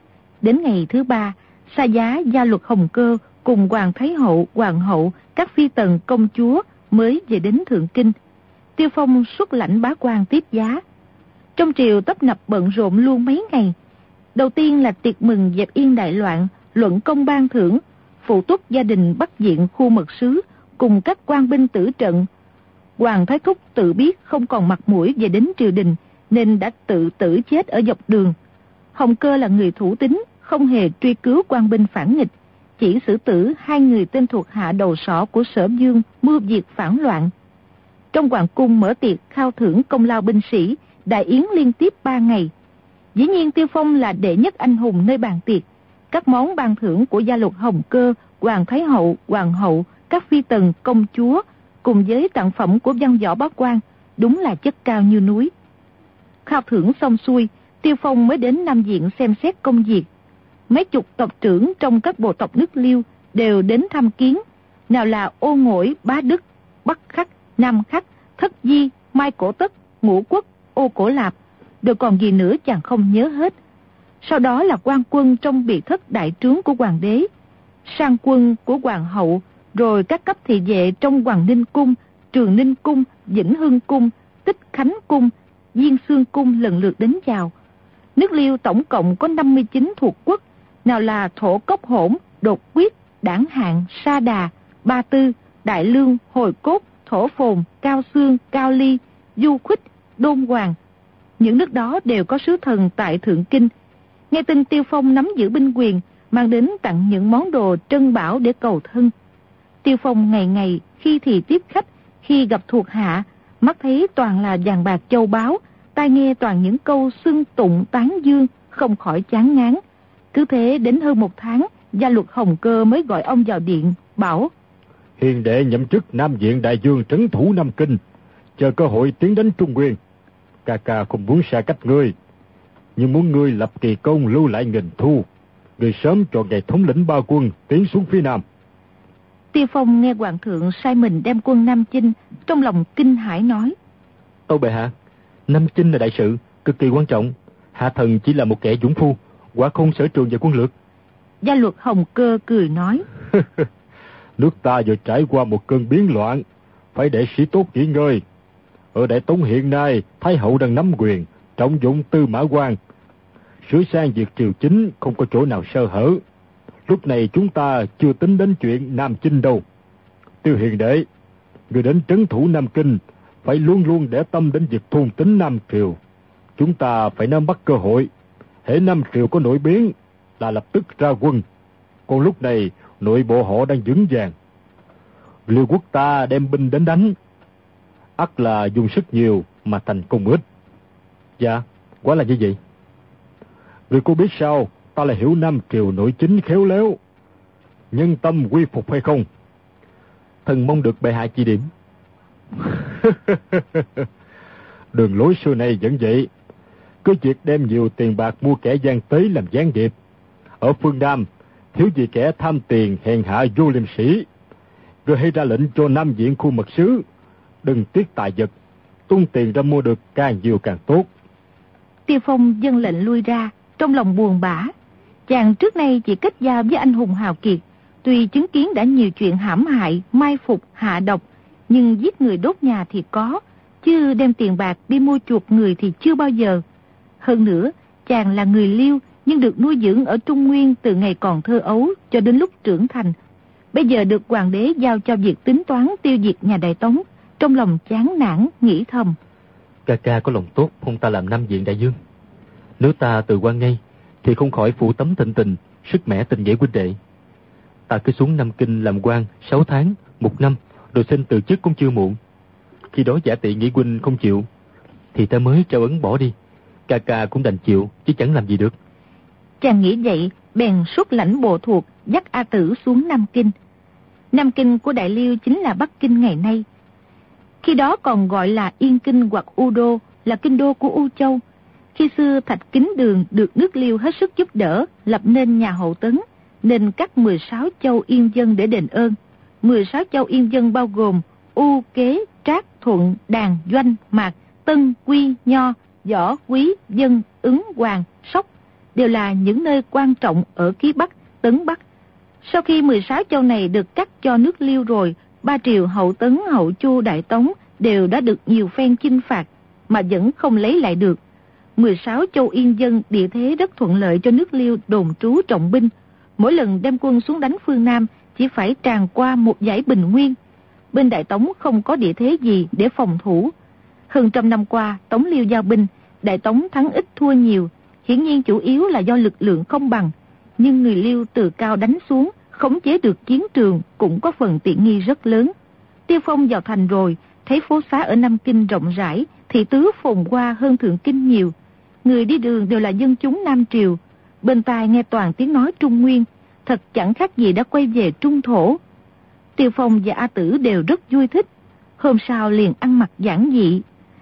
Đến ngày thứ 3, Sa Giá, Gia Luật Hồng Cơ cùng Hoàng Thái Hậu, Hoàng hậu, các phi tần công chúa mới về đến Thượng Kinh. Tiêu Phong xuất lãnh bá quan tiếp giá. Trong triều tấp nập bận rộn luôn mấy ngày. Đầu tiên là tiệc mừng dẹp yên đại loạn, luận công ban thưởng, phụ túc gia đình Bắc Diện khu mật sứ cùng các quan binh tử trận. Hoàng Thái Thúc tự biết không còn mặt mũi về đến triều đình nên đã tự tử chết ở dọc đường. Hồng Cơ là người thủ tín, không hề truy cứu quan binh phản nghịch, chỉ xử tử 2 người tên thuộc hạ đầu sỏ của Sở Dương mưu diệt phản loạn. Trong hoàng cung mở tiệc khao thưởng công lao binh sĩ, đại yến liên tiếp 3 ngày. Dĩ nhiên Tiêu Phong là đệ nhất anh hùng nơi bàn tiệc. Các món ban thưởng của Gia Luật Hồng Cơ, Hoàng Thái Hậu, Hoàng hậu, các phi tần, công chúa cùng với tặng phẩm của văn võ bá quan đúng là chất cao như núi. Khao thưởng xong xuôi, Tiêu Phong mới đến Nam Diện xem xét công việc. Mấy chục tộc trưởng trong các bộ tộc nước Liêu đều đến thăm kiến. Nào là Ô Ngỗi, Bá Đức, Bắc Khắc, Nam Khắc, Thất Di, Mai Cổ Tất, Ngũ Quốc, Ô Cổ Lạp, rồi còn gì nữa chàng không nhớ hết. Sau đó là quan quân trong biệt thất đại trướng của hoàng đế, sang quân của hoàng hậu, rồi các cấp thị vệ trong Hoàng Ninh Cung, Trường Ninh Cung, Vĩnh Hưng Cung, Tích Khánh Cung, Diên Xương Cung lần lượt đến chào. Nước Liêu tổng cộng có 59 thuộc quốc, nào là Thổ Cốc Hỗn, Đột Quyết, Đảng Hạng, Sa Đà, Ba Tư, Đại Lương, Hồi Cốt, Thổ Phồn, Cao Xương, Cao Ly, Du Khuích, Đôn Hoàng. Những nước đó đều có sứ thần tại Thượng Kinh. Nghe tin Tiêu Phong nắm giữ binh quyền, mang đến tặng những món đồ trân bảo để cầu thân. Tiêu Phong ngày ngày khi thì tiếp khách, khi gặp thuộc hạ, mắt thấy toàn là vàng bạc châu báu, tai nghe toàn những câu xưng tụng tán dương, không khỏi chán ngán. Cứ thế đến hơn 1 tháng, Gia Luật Hồng Cơ mới gọi ông vào điện, bảo: Hiền đệ nhậm chức Nam Viện Đại Dương trấn thủ Nam Kinh, chờ cơ hội tiến đánh Trung Nguyên. Ca ca không muốn xa cách ngươi, nhưng muốn ngươi lập kỳ công lưu lại nghìn thu, ngươi sớm chọn ngày thống lĩnh 3 quân tiến xuống phía Nam. Tiêu Phong nghe hoàng thượng sai mình đem quân Nam chinh, trong lòng kinh hãi nói: Tâu bệ hạ, Nam chinh là đại sự cực kỳ quan trọng, hạ thần chỉ là một kẻ dũng phu, quả không sở trường về quân lược. Gia Luật Hồng Cơ cười nói: Nước ta vừa trải qua một cơn biến loạn, phải để sĩ tốt nghỉ ngơi. Ở Đại Tống hiện nay, Thái hậu đang nắm quyền, trọng dụng Tư Mã Quan, sửa sang việc triều chính không có chỗ nào sơ hở. Lúc này chúng ta chưa tính đến chuyện Nam chinh đâu. Tiêu hiền đệ, người đến trấn thủ Nam Kinh phải luôn luôn để tâm đến việc thôn tính Nam triều. Chúng ta phải nắm bắt cơ hội, hễ Nam triều có nổi biến là lập tức ra quân. Còn lúc này nội bộ họ đang vững vàng, Liêu quốc ta đem binh đến đánh, ắt là dùng sức nhiều mà thành công ít. Dạ, quả là như vậy. Người cô biết sao ta là hiểu Nam triều nội chính khéo léo, nhân tâm quy phục hay không? Thần mong được bệ hạ chỉ điểm. Đường lối xưa nay vẫn vậy, cứ việc đem nhiều tiền bạc mua kẻ gian tế làm gián điệp. Ở phương Nam thiếu gì kẻ tham tiền hèn hạ vô liêm sĩ, rồi hay ra lệnh cho Nam Viện khu mật sứ đừng tiếc tài vật, tung tiền ra mua được càng nhiều càng tốt. Tiêu Phong dâng lệnh lui ra, trong lòng buồn bã. Chàng trước nay chỉ kết giao với anh hùng hào kiệt, tuy chứng kiến đã nhiều chuyện hãm hại, mai phục, hạ độc, nhưng giết người đốt nhà thì có, chứ đem tiền bạc đi mua chuộc người thì chưa bao giờ. Hơn nữa, chàng là người Liêu nhưng được nuôi dưỡng ở Trung Nguyên từ ngày còn thơ ấu cho đến lúc trưởng thành. Bây giờ được hoàng đế giao cho việc tính toán tiêu diệt nhà Đại Tống, trong lòng chán nản nghĩ thầm: Ca ca có lòng tốt không ta làm Nam Viện Đại Dương. Nếu ta từ quan ngay thì không khỏi phụ tấm thịnh tình, sức mẻ tình nghĩa huynh đệ. Ta cứ xuống Nam Kinh làm quan 6 tháng, 1 năm, rồi xin từ chức cũng chưa muộn. Khi đó giả tỷ nghĩ huynh không chịu, thì ta mới trao ấn bỏ đi. Ca ca cũng đành chịu, chứ chẳng làm gì được. Chàng nghĩ vậy, bèn xuất lãnh bộ thuộc dắt A Tử xuống Nam Kinh. Nam Kinh của Đại Liêu chính là Bắc Kinh ngày nay. Khi đó còn gọi là Yên Kinh hoặc U Đô, là kinh đô của U Châu. Khi xưa Thạch Kính Đường được nước Liêu hết sức giúp đỡ, lập nên nhà Hậu Tấn, nên cắt 16 châu yên dân để đền ơn. 16 châu yên dân bao gồm U, Kế, Trác, Thuận, Đàn, Doanh, Mạc, Tân, Quy, Nho, Võ, Quý, Dân, Ứng, Hoàng, Sóc, đều là những nơi quan trọng ở Ký Bắc, Tấn Bắc. Sau khi 16 châu này được cắt cho nước Liêu rồi, ba triều Hậu Tấn, Hậu Chu, Đại Tống đều đã được nhiều phen chinh phạt mà vẫn không lấy lại được. 16 châu yên dân địa thế rất thuận lợi cho nước Liêu đồn trú trọng binh. Mỗi lần đem quân xuống đánh phương Nam chỉ phải tràn qua một dải bình nguyên. Bên Đại Tống không có địa thế gì để phòng thủ. Hơn trăm năm qua, Tống Liêu giao binh, Đại Tống thắng ít thua nhiều, hiển nhiên chủ yếu là do lực lượng không bằng. Nhưng người Liêu từ cao đánh xuống, khống chế được chiến trường cũng có phần tiện nghi rất lớn. Tiêu Phong vào thành rồi, thấy phố xá ở Nam Kinh rộng rãi, thị tứ phồn hoa hơn Thượng Kinh nhiều. Người đi đường đều là dân chúng Nam Triều, bên tai nghe toàn tiếng nói Trung Nguyên, thật chẳng khác gì đã quay về Trung Thổ. Tiêu Phong và A Tử đều rất vui thích, hôm sau liền ăn mặc giản dị,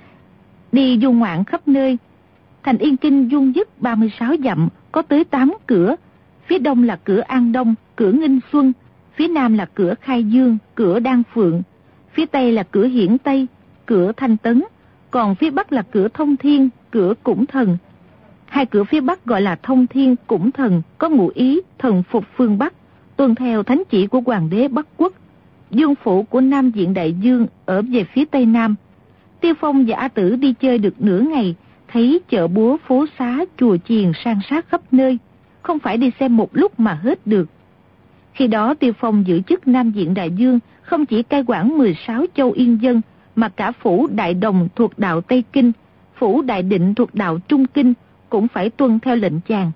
đi du ngoạn khắp nơi. Thành Yên Kinh vuông vức 36 dặm, có tới 8 cửa. Phía đông là cửa An Đông, cửa Nghinh Xuân, phía nam là cửa Khai Dương, cửa Đan Phượng, phía tây là cửa Hiển Tây, cửa Thanh Tấn, còn phía bắc là cửa Thông Thiên, cửa Củng Thần. Hai cửa phía bắc gọi là Thông Thiên, Củng Thần, có ngụ ý thần phục phương Bắc, tuân theo thánh chỉ của hoàng đế Bắc Quốc. Dương phủ của Nam Diện Đại Dương ở về phía tây nam. Tiêu Phong và A Tử đi chơi được nửa ngày, thấy chợ búa, phố xá, chùa chiền san sát khắp nơi, không phải đi xem một lúc mà hết được. Khi đó Tiêu Phong giữ chức Nam Diện Đại Dương, không chỉ cai quản 16 châu yên dân, mà cả phủ Đại Đồng thuộc đạo Tây Kinh, phủ Đại Định thuộc đạo Trung Kinh cũng phải tuân theo lệnh chàng.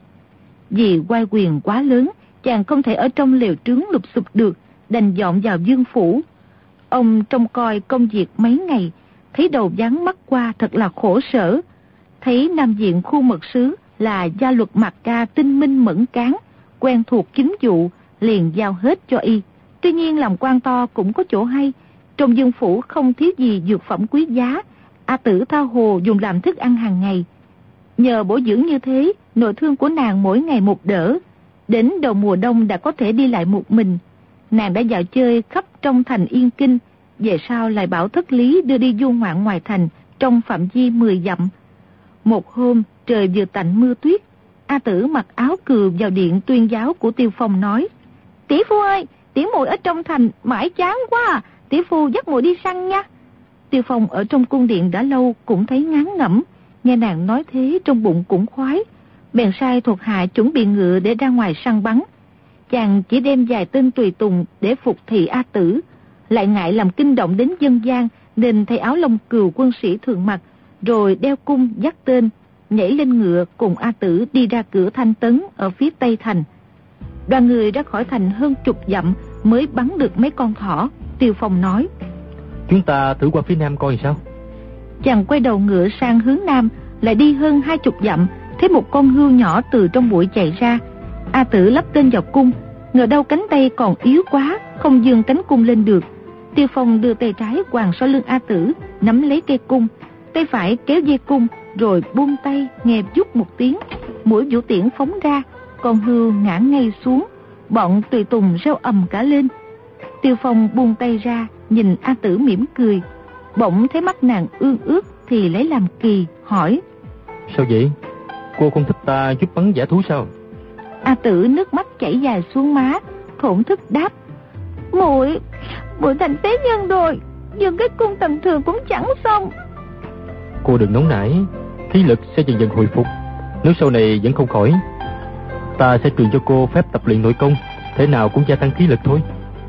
Vì oai quyền quá lớn, chàng không thể ở trong lều trướng lụp xụp được, đành dọn vào Dương phủ. Ông trông coi công việc mấy ngày, thấy đầu váng mắt qua thật là khổ sở. Thấy Nam Diện khu mật sứ là gia luật Mạc Ca tinh minh mẫn cán, quen thuộc chính vụ, liền giao hết cho y. Tuy nhiên làm quan to cũng có chỗ hay, trong Dương phủ không thiếu gì dược phẩm quý giá, A Tử tha hồ dùng làm thức ăn hàng ngày. Nhờ bổ dưỡng như thế, nội thương của nàng mỗi ngày một đỡ. Đến đầu mùa đông đã có thể đi lại một mình. Nàng đã dạo chơi khắp trong thành Yên Kinh, về sau lại bảo Thất Lý đưa đi du ngoạn ngoài thành trong phạm vi 10 dặm. Một hôm trời vừa tạnh mưa tuyết, A Tử mặc áo cừu vào điện tuyên giáo của Tiêu Phong nói: "Tỷ phu ơi, tỷ muội ở trong thành mãi chán quá à, tỷ phu dắt muội đi săn nha." Tiêu Phong ở trong cung điện đã lâu cũng thấy ngán ngẩm, nghe nàng nói thế trong bụng cũng khoái, bèn sai thuộc hạ chuẩn bị ngựa để ra ngoài săn bắn. Chàng chỉ đem vài tên tùy tùng để phục thị A Tử, lại ngại làm kinh động đến dân gian nên thay áo lông cừu quân sĩ thường mặc, rồi đeo cung dắt tên, nhảy lên ngựa cùng A Tử đi ra cửa Thanh Tấn ở phía tây thành. Đoàn người ra khỏi thành hơn chục dặm mới bắn được mấy con thỏ. Tiêu Phong nói: "Chúng ta thử qua phía nam coi sao." Chàng quay đầu ngựa sang hướng nam, lại đi hơn 20 dặm, thấy một con hươu nhỏ từ trong bụi chạy ra. A Tử lắp tên vào cung, ngờ đâu cánh tay còn yếu quá, không giương cánh cung lên được. Tiêu Phong đưa tay trái quàng sau lưng A Tử, nắm lấy cây cung, tay phải kéo dây cung, rồi buông tay nghe vút một tiếng, mũi vũ tiễn phóng ra, con hươu ngã ngay xuống, bọn tùy tùng reo ầm cả lên. Tiêu Phong buông tay ra, nhìn A Tử mỉm cười, bỗng thấy mắt nàng ương ướt thì lấy làm kỳ, hỏi: "Sao vậy? Cô không thích ta giúp bắn dã thú sao?" A Tử nước mắt chảy dài xuống má, thổn thức đáp: Muội thành phế nhân rồi, nhưng cái cung tầm thường cũng chẳng xong." "Cô đừng nóng nảy, khí lực sẽ dần dần hồi phục. Nếu sau này vẫn không khỏi, ta sẽ truyền cho cô phép tập luyện nội công, thế nào cũng gia tăng khí lực thôi."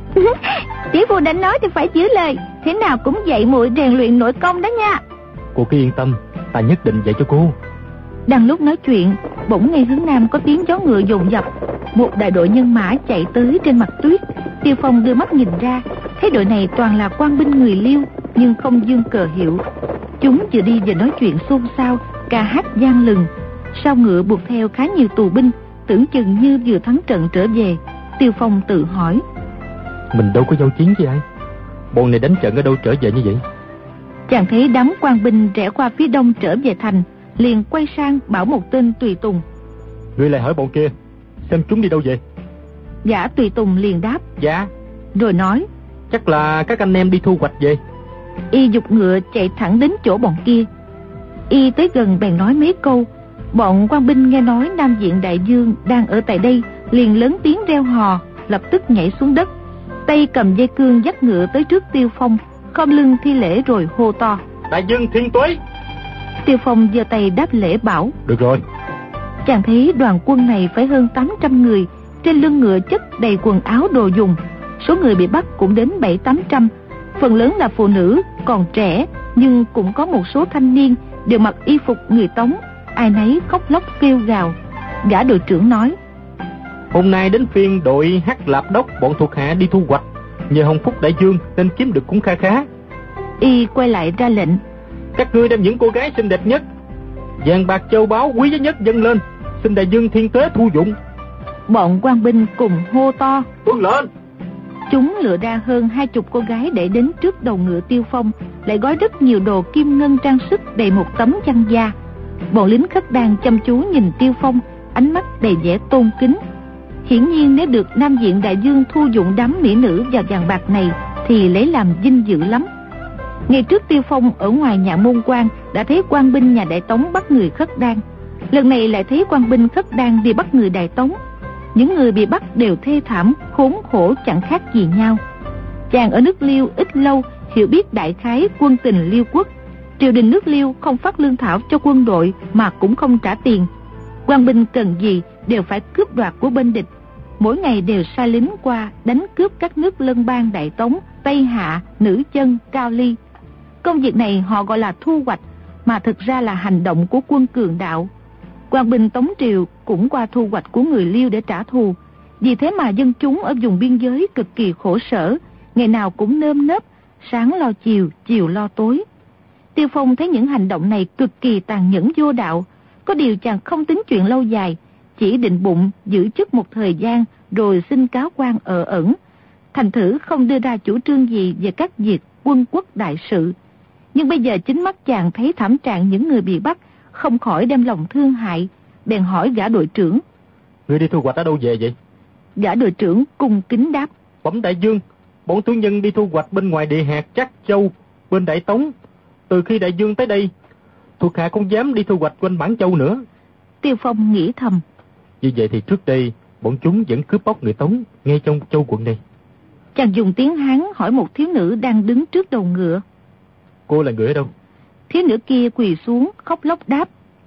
"Tỷ phu đã nói thì phải giữ lời, thế nào cũng dạy muội rèn luyện nội công đó nha." "Cô cứ yên tâm, ta nhất định dạy cho cô." Đang lúc nói chuyện, bỗng nghe hướng nam có tiếng gió ngựa dồn dập, một đại đội nhân mã chạy tới trên mặt tuyết. Tiêu Phong đưa mắt nhìn ra, thấy đội này toàn là quan binh người Liêu, nhưng không dương cờ hiệu. Chúng vừa đi vừa nói chuyện xôn xao, ca hát vang lừng. Sau ngựa buộc theo khá nhiều tù binh, tưởng chừng như vừa thắng trận trở về. Tiêu Phong tự hỏi: "Mình đâu có giao chiến với ai? Bọn này đánh trận ở đâu trở về như vậy?" Chàng thấy đám quan binh rẽ qua phía đông trở về thành, liền quay sang bảo một tên tùy tùng: Ngươi lại hỏi bọn kia xem chúng đi đâu về. Gã tùy tùng liền đáp: Dạ. Rồi nói: Chắc là các anh em đi thu hoạch về. Y giục ngựa chạy thẳng đến chỗ bọn kia. Y tới gần bèn nói mấy câu. Bọn quan binh nghe nói Nam Diện Đại Dương đang ở tại đây, liền lớn tiếng reo hò, lập tức nhảy xuống đất, tay cầm dây cương dắt ngựa tới trước Tiêu Phong, khom lưng thi lễ rồi hô to: Đại Dương thiên tuế. Tiêu Phong giơ tay đáp lễ bảo: Được rồi. Chàng thấy đoàn quân này phải hơn 800 người, trên lưng ngựa chất đầy quần áo đồ dùng. Số người bị bắt cũng đến 700-800, phần lớn là phụ nữ còn trẻ, nhưng cũng có một số thanh niên đều mặc y phục người Tống, ai nấy khóc lóc kêu gào. Gã đội trưởng nói: Hôm nay đến phiên đội Hắc Lạp Đốc bọn thuộc hạ đi thu hoạch, nhờ Hồng Phúc Đại Dương nên kiếm được cũng kha khá. Y quay lại ra lệnh: Các ngươi đem những cô gái xinh đẹp nhất, vàng bạc châu báu quý giá nhất dâng lên, xin Đại Dương thiên tế thu dụng. Bọn quan binh cùng hô to: Tuân lệnh. Chúng lựa ra hơn 20 cô gái để đến trước đầu ngựa Tiêu Phong, lại gói rất nhiều đồ kim ngân trang sức đầy một tấm chăn da. Bọn lính Khất Đan chăm chú nhìn Tiêu Phong, ánh mắt đầy vẻ tôn kính. Hiển nhiên nếu được Nam Diện Đại Dương thu dụng đám mỹ nữ và vàng bạc này thì lấy làm vinh dự lắm. Ngày trước Tiêu Phong ở ngoài nhà môn quan đã thấy quan binh nhà Đại Tống bắt người Khất Đan, lần này lại thấy quan binh Khất Đan đi bắt người Đại Tống. Những người bị bắt đều thê thảm, khốn khổ chẳng khác gì nhau. Chàng ở nước Liêu ít lâu, hiểu biết đại khái quân tình Liêu quốc. Triều đình nước Liêu không phát lương thảo cho quân đội mà cũng không trả tiền. Quan binh cần gì đều phải cướp đoạt của bên địch. Mỗi ngày đều sai lính qua đánh cướp các nước lân bang Đại Tống, Tây Hạ, Nữ Chân, Cao Ly. Công việc này họ gọi là thu hoạch, mà thực ra là hành động của quân cường đạo. Quan binh Tống Triều cũng qua thu hoạch của người Liêu để trả thù. Vì thế mà dân chúng ở vùng biên giới cực kỳ khổ sở, ngày nào cũng nơm nớp, sáng lo chiều, chiều lo tối. Tiêu Phong thấy những hành động này cực kỳ tàn nhẫn vô đạo. Có điều chàng không tính chuyện lâu dài, chỉ định bụng giữ chức một thời gian rồi xin cáo quan ở ẩn. Thành thử không đưa ra chủ trương gì về các việc quân quốc đại sự. Nhưng bây giờ chính mắt chàng thấy thảm trạng những người bị bắt, không khỏi đem lòng thương hại, bèn hỏi gã đội trưởng: Ngươi đi thu hoạch ở đâu về vậy? Gã đội trưởng cung kính đáp: Bẩm Đại Dương, bọn tiểu nhân đi thu hoạch bên ngoài địa hạt Trắc Châu, bên Đại Tống. Từ khi Đại Dương tới đây, thuộc hạ không dám đi thu hoạch quanh Bản Châu nữa. Tiêu Phong nghĩ thầm: Như vậy thì trước đây bọn chúng vẫn cướp bóc người Tống ngay trong châu quận này. Chàng dùng tiếng Hán hỏi một thiếu nữ đang đứng trước đầu ngựa: Cô là người ở đâu? Thiếu nữ kia quỳ xuống khóc lóc đáp: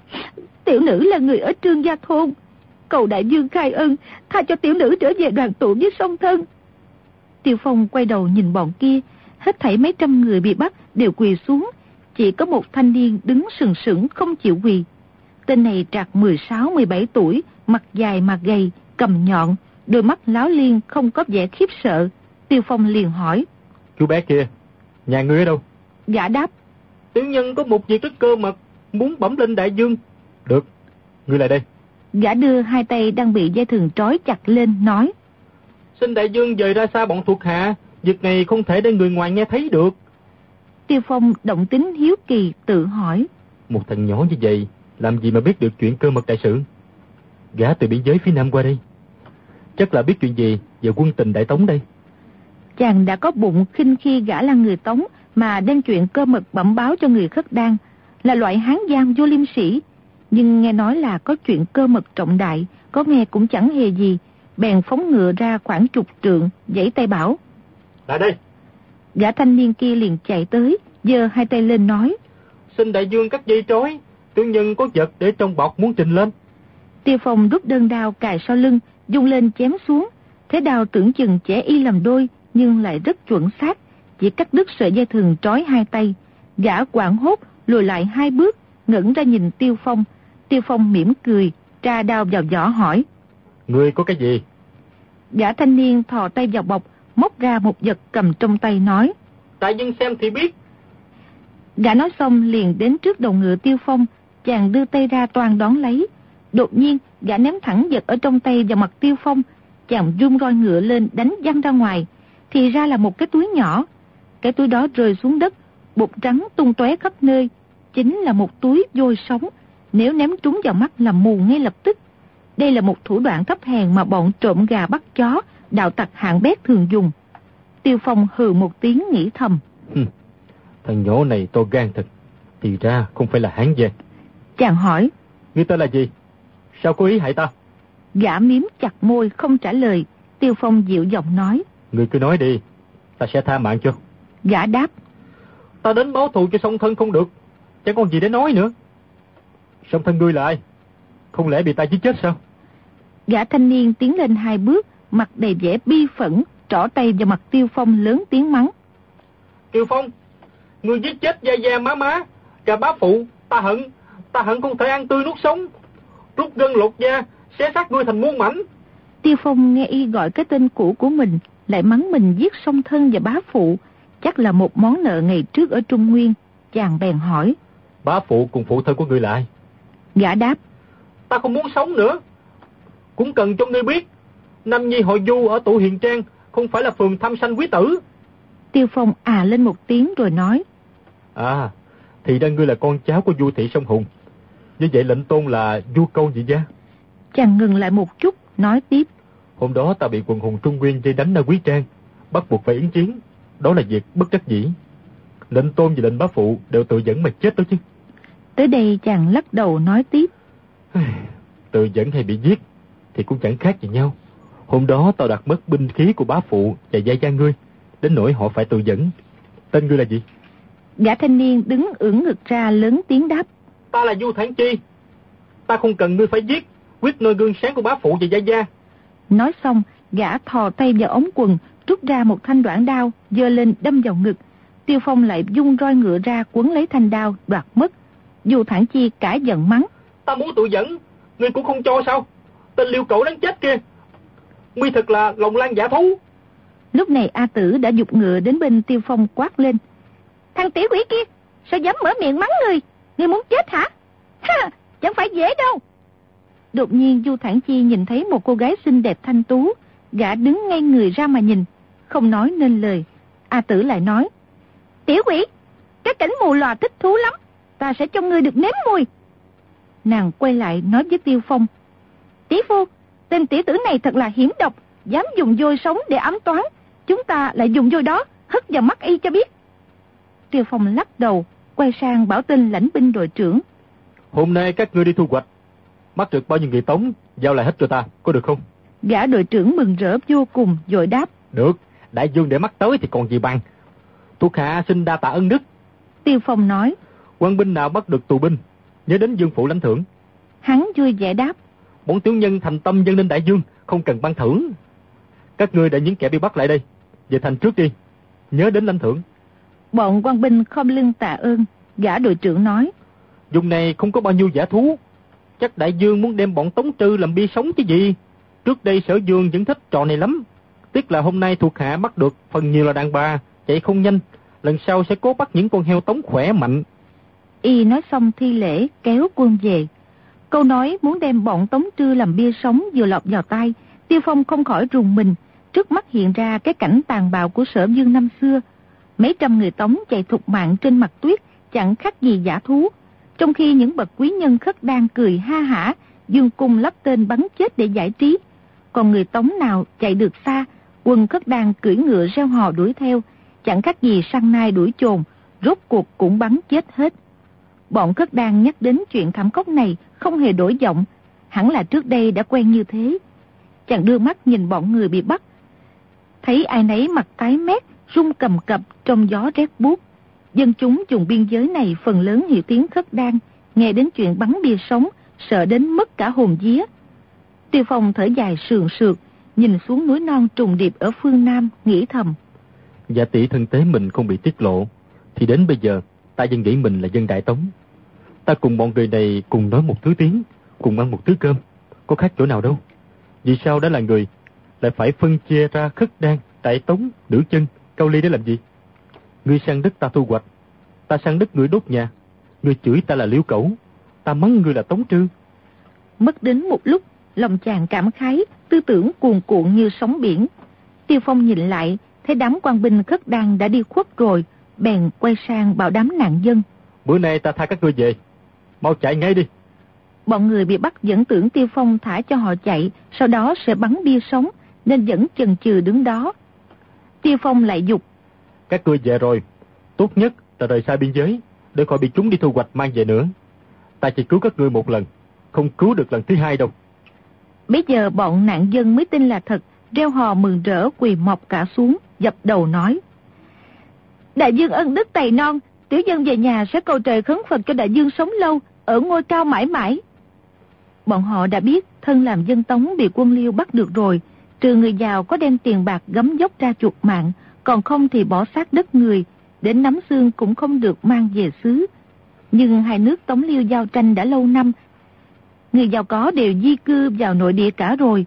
Tiểu nữ là người ở Trương Gia Thôn, cầu Đại Dương khai ân, tha cho tiểu nữ trở về đoàn tụ với song thân. Tiêu Phong quay đầu nhìn bọn kia, hết thảy mấy trăm người bị bắt đều quỳ xuống, chỉ có một thanh niên đứng sừng sững không chịu quỳ. Tên này trạc 16-17 tuổi, mặt dài mặt gầy, cầm nhọn, đôi mắt láo liên không có vẻ khiếp sợ. Tiêu Phong liền hỏi: Chú bé kia, nhà ngươi ở đâu? Gã đáp: Tiểu nhân có một việc rất cơ mật, muốn bẩm lên Đại Dương. Được, ngươi lại đây. Gã đưa hai tay đang bị dây thừng trói chặt lên, nói: Xin Đại Dương dời ra xa bọn thuộc hạ, việc này không thể để người ngoài nghe thấy được. Tiêu Phong động tính hiếu kỳ tự hỏi: Một thằng nhỏ như vậy, làm gì mà biết được chuyện cơ mật đại sự? Gã từ biên giới phía Nam qua đây, chắc là biết chuyện gì về quân tình Đại Tống đây. Chàng đã có bụng khinh khi gã là người Tống mà đem chuyện cơ mật bẩm báo cho người Khất Đan, là loại hán giang vô liêm sỉ. Nhưng nghe nói là có chuyện cơ mật trọng đại, có nghe cũng chẳng hề gì, bèn phóng ngựa ra khoảng 10 trượng, giãy tay bảo: Lại đây. Gã thanh niên kia liền chạy tới, giơ hai tay lên nói: Xin Đại Dương cắt dây trói, tiểu nhân có vật để trong bọc muốn trình lên. Tiêu Phong rút đơn đao cài sau lưng, dung lên chém xuống. Thế đao tưởng chừng chẻ y làm đôi, nhưng lại rất chuẩn xác, chỉ cắt đứt sợi dây thừng trói hai tay. Gã hoảng hốt lùi lại 2 bước, ngẩng ra nhìn Tiêu Phong. Tiêu Phong mỉm cười, tra đao vào vỏ hỏi: Ngươi có cái gì? Gã thanh niên thò tay vào bọc, móc ra một vật cầm trong tay nói: Đại Dương xem thì biết. Gã nói xong liền đến trước đầu ngựa Tiêu Phong, chàng đưa tay ra toan đón lấy. Đột nhiên gã ném thẳng vật ở trong tay vào mặt Tiêu Phong, chàng rung roi ngựa lên đánh văng ra ngoài, thì ra là một cái túi nhỏ. Cái túi đó rơi xuống đất, bột trắng tung tóe khắp nơi, chính là một túi vôi sống. nếu ném trúng vào mắt là mù ngay lập tức. Đây là một thủ đoạn thấp hèn mà bọn trộm gà bắt chó, đạo tặc hạng bét thường dùng. Tiêu Phong hừ một tiếng nghĩ thầm. Thằng nhỏ này to gan thật, thì ra không phải là Hán Giang. Chàng hỏi, ngươi tên là gì? Sao có ý hại ta? Gã miếm chặt môi không trả lời. Tiêu Phong dịu giọng nói, ngươi cứ nói đi, ta sẽ tha mạng cho. Gã đáp, ta đến báo thù cho song thân không được, chẳng còn gì để nói nữa. Song thân ngươi là ai? Không lẽ bị ta giết chết sao? Gã thanh niên tiến lên 2 bước, mặt đầy vẻ bi phẫn, trỏ tay vào mặt Tiêu Phong lớn tiếng mắng. Tiêu Phong, ngươi giết chết gia má, cả bá phụ, ta hận không thể ăn tươi nuốt sống, rút gân lột da, xé xác ngươi thành muôn mảnh. Tiêu Phong nghe y gọi cái tên cũ của mình, lại mắng mình giết song thân và bá phụ, chắc là một món nợ ngày trước ở Trung Nguyên. Chàng bèn hỏi, bá phụ cùng phụ thân của ngươi là ai? Gã đáp, ta không muốn sống nữa. Cũng cần cho ngươi biết, Nam Nhi họ Du ở Tụ Hiền Trang, không phải là phường Tham Sanh Quý Tử. Tiêu Phong lên một tiếng rồi nói, thì ra ngươi là con cháu của Du thị Sông Hùng. Như vậy lệnh tôn là Du Câu Nhị Gia. Chàng ngừng lại một chút, nói tiếp, hôm đó ta bị quần hùng Trung Nguyên vây đánh ở Quý Trang, bắt buộc phải ứng chiến. Đó là việc bất đắc dĩ. Lệnh tôn và lệnh bá phụ đều tự dẫn mà chết đó chứ. Tới đây chàng lắc đầu nói tiếp, tự dẫn hay bị giết thì cũng chẳng khác gì nhau. Hôm đó tao đặt mất binh khí của bá phụ và gia ngươi, đến nỗi họ phải tự dẫn. Tên ngươi là gì? Gã thanh niên đứng ưỡn ngực ra lớn tiếng đáp, ta là Du Thản Chi. Ta không cần ngươi phải giết, quyết nơi gương sáng của bá phụ và gia. Nói xong, gã thò tay vào ống quần, rút ra một thanh đoạn đao, giơ lên đâm vào ngực. Tiêu Phong lại dung roi ngựa ra quấn lấy thanh đao, đoạt mất. Du Thản Chi cả giận mắng, ta muốn tự dẫn, ngươi cũng không cho sao? Tên liêu cẩu đáng chết kia, ngươi thật là lòng lan giả thú. Lúc này A Tử đã giục ngựa đến bên Tiêu Phong quát lên, thằng tiểu quỷ kia, sao dám mở miệng mắng ngươi? Ngươi muốn chết hả? Ha, chẳng phải dễ đâu. Đột nhiên Du Thản Chi nhìn thấy một cô gái xinh đẹp thanh tú, gã đứng ngay người ra mà nhìn, không nói nên lời. A Tử lại nói, tiểu quỷ, cái cảnh mù lòa thích thú lắm, ta sẽ cho ngươi được nếm mùi. Nàng quay lại nói với Tiêu Phong, tỷ phu, tên tiểu tử này thật là hiểm độc, dám dùng vôi sống để ám toán, chúng ta lại dùng vôi đó hất vào mắt y cho biết. Tiêu Phong lắc đầu, quay sang bảo tên lãnh binh đội trưởng, hôm nay các ngươi đi thu hoạch, bắt được bao nhiêu người tống, giao lại hết cho ta, có được không? Gã đội trưởng mừng rỡ vô cùng, vội đáp, được, đại vương để mắt tới thì còn gì bằng. Thuộc hạ xin đa tạ ân đức. Tiêu Phong nói, quân binh nào bắt được tù binh, nhớ đến vương phủ lãnh thưởng. Hắn vui vẻ đáp, bọn tiểu nhân thành tâm dâng lên đại vương, không cần ban thưởng. Các ngươi đã những kẻ bị bắt lại đây, về thành trước đi, nhớ đến lãnh thưởng. Bọn quan binh khom lưng tạ ơn. Gã đội trưởng nói, vùng này không có bao nhiêu giả thú, chắc đại vương muốn đem bọn Tống Trư làm bia sống chứ gì. Trước đây Sở Vương vẫn thích trò này lắm, tiếc là hôm nay thuộc hạ bắt được phần nhiều là đàn bà, chạy không nhanh, lần sau sẽ cố bắt những con heo Tống khỏe mạnh. Y nói xong thi lễ kéo quân về. Câu nói muốn đem bọn Tống Trư làm bia sống vừa lọt vào tai, Tiêu Phong không khỏi rùng mình. Trước mắt hiện ra cái cảnh tàn bạo của Sở Vương năm xưa, mấy trăm người Tống chạy thục mạng trên mặt tuyết, chẳng khác gì dã thú. Trong khi những bậc quý nhân khất đan cười ha hả, dương cung lắp tên bắn chết để giải trí. Còn người Tống nào chạy được xa, quân khất đan cưỡi ngựa reo hò đuổi theo, chẳng khác gì săn nai đuổi chồn, rốt cuộc cũng bắn chết hết. Bọn khất đan nhắc đến chuyện thảm khốc này không hề đổi giọng, hẳn là trước đây đã quen như thế. Chàng đưa mắt nhìn bọn người bị bắt, thấy ai nấy mặt tái mét, run cầm cập trong gió rét buốt. Dân chúng vùng biên giới này phần lớn hiểu tiếng khất đan, nghe đến chuyện bắn bia sống, sợ đến mất cả hồn vía. Tiêu Phong thở dài sườn sượt, nhìn xuống núi non trùng điệp ở phương Nam, nghĩ thầm, Dạ tỷ thân tế mình không bị tiết lộ, thì đến bây giờ ta vẫn nghĩ mình là dân Đại Tống. Ta cùng bọn người này cùng nói một thứ tiếng, cùng ăn một thứ cơm, có khác chỗ nào đâu. Vì sao đã là người lại phải phân chia ra khất đan, Đại Tống, Nữ Chân, Cao Ly để làm gì? Ngươi sang đất ta thu hoạch, ta sang đất ngươi đốt nhà. Ngươi chửi ta là liễu cẩu, ta mắng ngươi là Tống Trư. Mất đến một lúc, lòng chàng cảm khái, tư tưởng cuồn cuộn như sóng biển. Tiêu Phong nhìn lại, thấy đám quan binh khất đan đã đi khuất rồi, bèn quay sang bảo đám nạn dân, bữa nay ta tha các ngươi về, mau chạy ngay đi, Bọn người bị bắt vẫn tưởng Tiêu Phong thả cho họ chạy, sau đó sẽ bắn bia sống, nên vẫn chần chừ đứng đó. Tiêu Phong lại giục: Các ngươi về rồi, tốt nhất là rời xa biên giới, để khỏi bị chúng đi thu hoạch mang về nữa. Ta chỉ cứu các ngươi một lần, không cứu được lần thứ hai đâu. Bây giờ bọn nạn dân mới tin là thật, reo hò mừng rỡ quỳ mọc cả xuống, dập đầu nói: Đại dương ân đức tày non, tiểu dân về nhà sẽ cầu trời khấn Phật cho đại dương sống lâu, ở ngôi cao mãi mãi. Bọn họ đã biết thân làm dân Tống bị quân Liêu bắt được rồi, trừ người giàu có đem tiền bạc gấm dốc ra chuộc mạng, còn không thì bỏ xác đất người, đến nắm xương cũng không được mang về xứ. Nhưng hai nước Tống Liêu giao tranh đã lâu năm, người giàu có đều di cư vào nội địa cả rồi.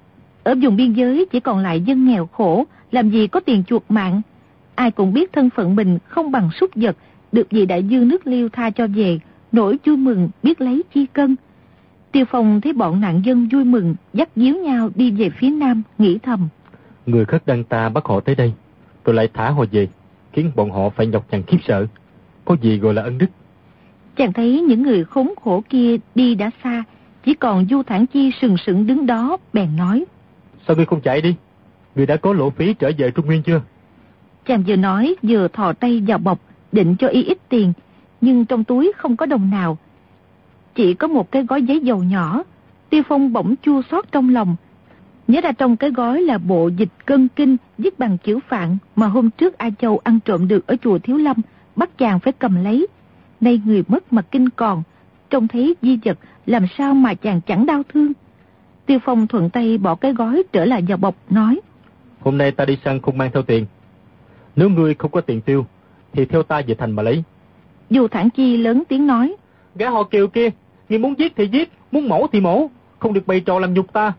Ở vùng biên giới chỉ còn lại dân nghèo khổ, làm gì có tiền chuộc mạng. Ai cũng biết thân phận mình không bằng súc vật, được vị đại dương nước Liêu tha cho về, nỗi vui mừng biết lấy chi cân. Tiêu Phong thấy bọn nạn dân vui mừng, dắt díu nhau đi về phía nam, nghĩ thầm: Người khất đăng ta bắt họ tới đây, rồi lại thả họ về, khiến bọn họ phải nhọc nhằn khiếp sợ. Có gì gọi là ân đức? Chàng thấy những người khốn khổ kia đi đã xa, chỉ còn Du Thản Chi sừng sững đứng đó, bèn nói: Sao ngươi không chạy đi? Ngươi đã có lộ phí trở về Trung Nguyên chưa? Chàng vừa nói vừa thò tay vào bọc, định cho y ít tiền, nhưng trong túi không có đồng nào, chỉ có một cái gói giấy dầu nhỏ. Tiêu Phong bỗng chua xót trong lòng, nhớ ra trong cái gói là bộ dịch cân kinh viết bằng chữ Phạn mà hôm trước A Châu ăn trộm được ở chùa Thiếu Lâm, bắt chàng phải cầm lấy. Nay người mất mà kinh còn, trông thấy di vật làm sao mà chàng chẳng đau thương. Tiêu Phong thuận tay bỏ cái gói trở lại vào bọc, nói: Hôm nay ta đi săn không mang theo tiền. Nếu ngươi không có tiền tiêu, thì theo ta về thành mà lấy. Du Thản Chi lớn tiếng nói: Gã họ Kiều kia, ngươi muốn giết thì giết, muốn mổ thì mổ, không được bày trò làm nhục ta.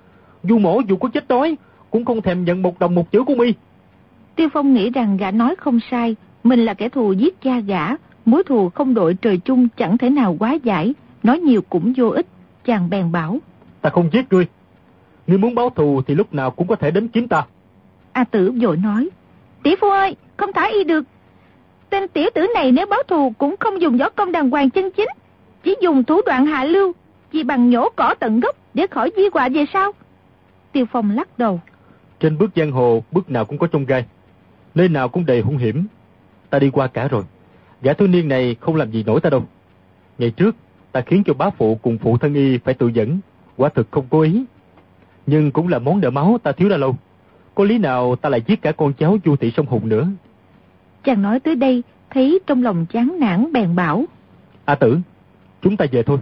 Du mổ dù có chết đói, cũng không thèm nhận một đồng một chữ của mi. Tiêu Phong nghĩ rằng gã nói không sai, mình là kẻ thù giết cha gã, mối thù không đội trời chung chẳng thể nào hóa giải, nói nhiều cũng vô ích. Chàng bèn bảo: Ta không giết ngươi. Ngươi muốn báo thù thì lúc nào cũng có thể đến kiếm ta. A Tử vội nói: Tỷ phu ơi, không thả y được. Tên tiểu tử này nếu báo thù cũng không dùng võ công đàng hoàng chân chính, chỉ dùng thủ đoạn hạ lưu, chỉ bằng nhổ cỏ tận gốc để khỏi di họa về sau. Tiêu Phong lắc đầu: Trên bước giang hồ, bước nào cũng có chông gai, nơi nào cũng đầy hung hiểm. Ta đi qua cả rồi, gã thiếu niên này không làm gì nổi ta đâu. Ngày trước ta khiến cho bá phụ cùng phụ thân y phải tự dẫn, quả thực không cố ý, nhưng cũng là món nợ máu ta thiếu đã lâu. Có lý nào ta lại giết cả con cháu Chu thị Sông Hùng nữa? Chàng nói tới đây thấy trong lòng chán nản, bèn bảo: A Tử, chúng ta về thôi.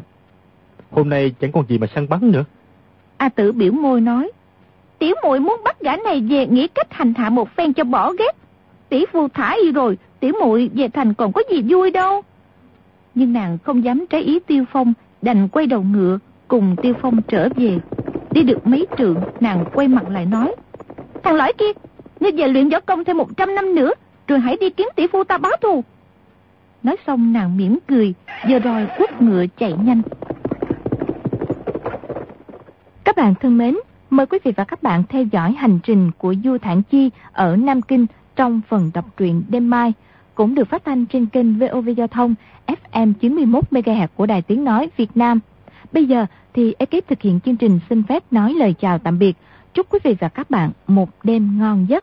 Hôm nay chẳng còn gì mà săn bắn nữa. A Tử biểu môi nói: Tiểu muội muốn bắt gã này về, nghĩ cách hành hạ một phen cho bỏ ghét. Tỷ phu thả y rồi, tiểu muội về thành còn có gì vui đâu. Nhưng nàng không dám trái ý Tiêu Phong, đành quay đầu ngựa cùng Tiêu Phong trở về. Đi được mấy trượng, nàng quay mặt lại nói: Thằng lõi kia, ngươi về luyện võ công thêm 100 năm nữa, rồi hãy đi kiếm tỷ phu ta báo thù. Nói xong nàng mỉm cười, giờ rồi quất ngựa chạy nhanh. Các bạn thân mến, mời quý vị và các bạn theo dõi hành trình của Du Thản Chi ở Nam Kinh trong phần đọc truyện đêm mai, cũng được phát thanh trên kênh VOV Giao thông FM 91 MHz của Đài Tiếng nói Việt Nam. Bây giờ thì ekip thực hiện chương trình xin phép nói lời chào tạm biệt. Chúc quý vị và các bạn một đêm ngon giấc.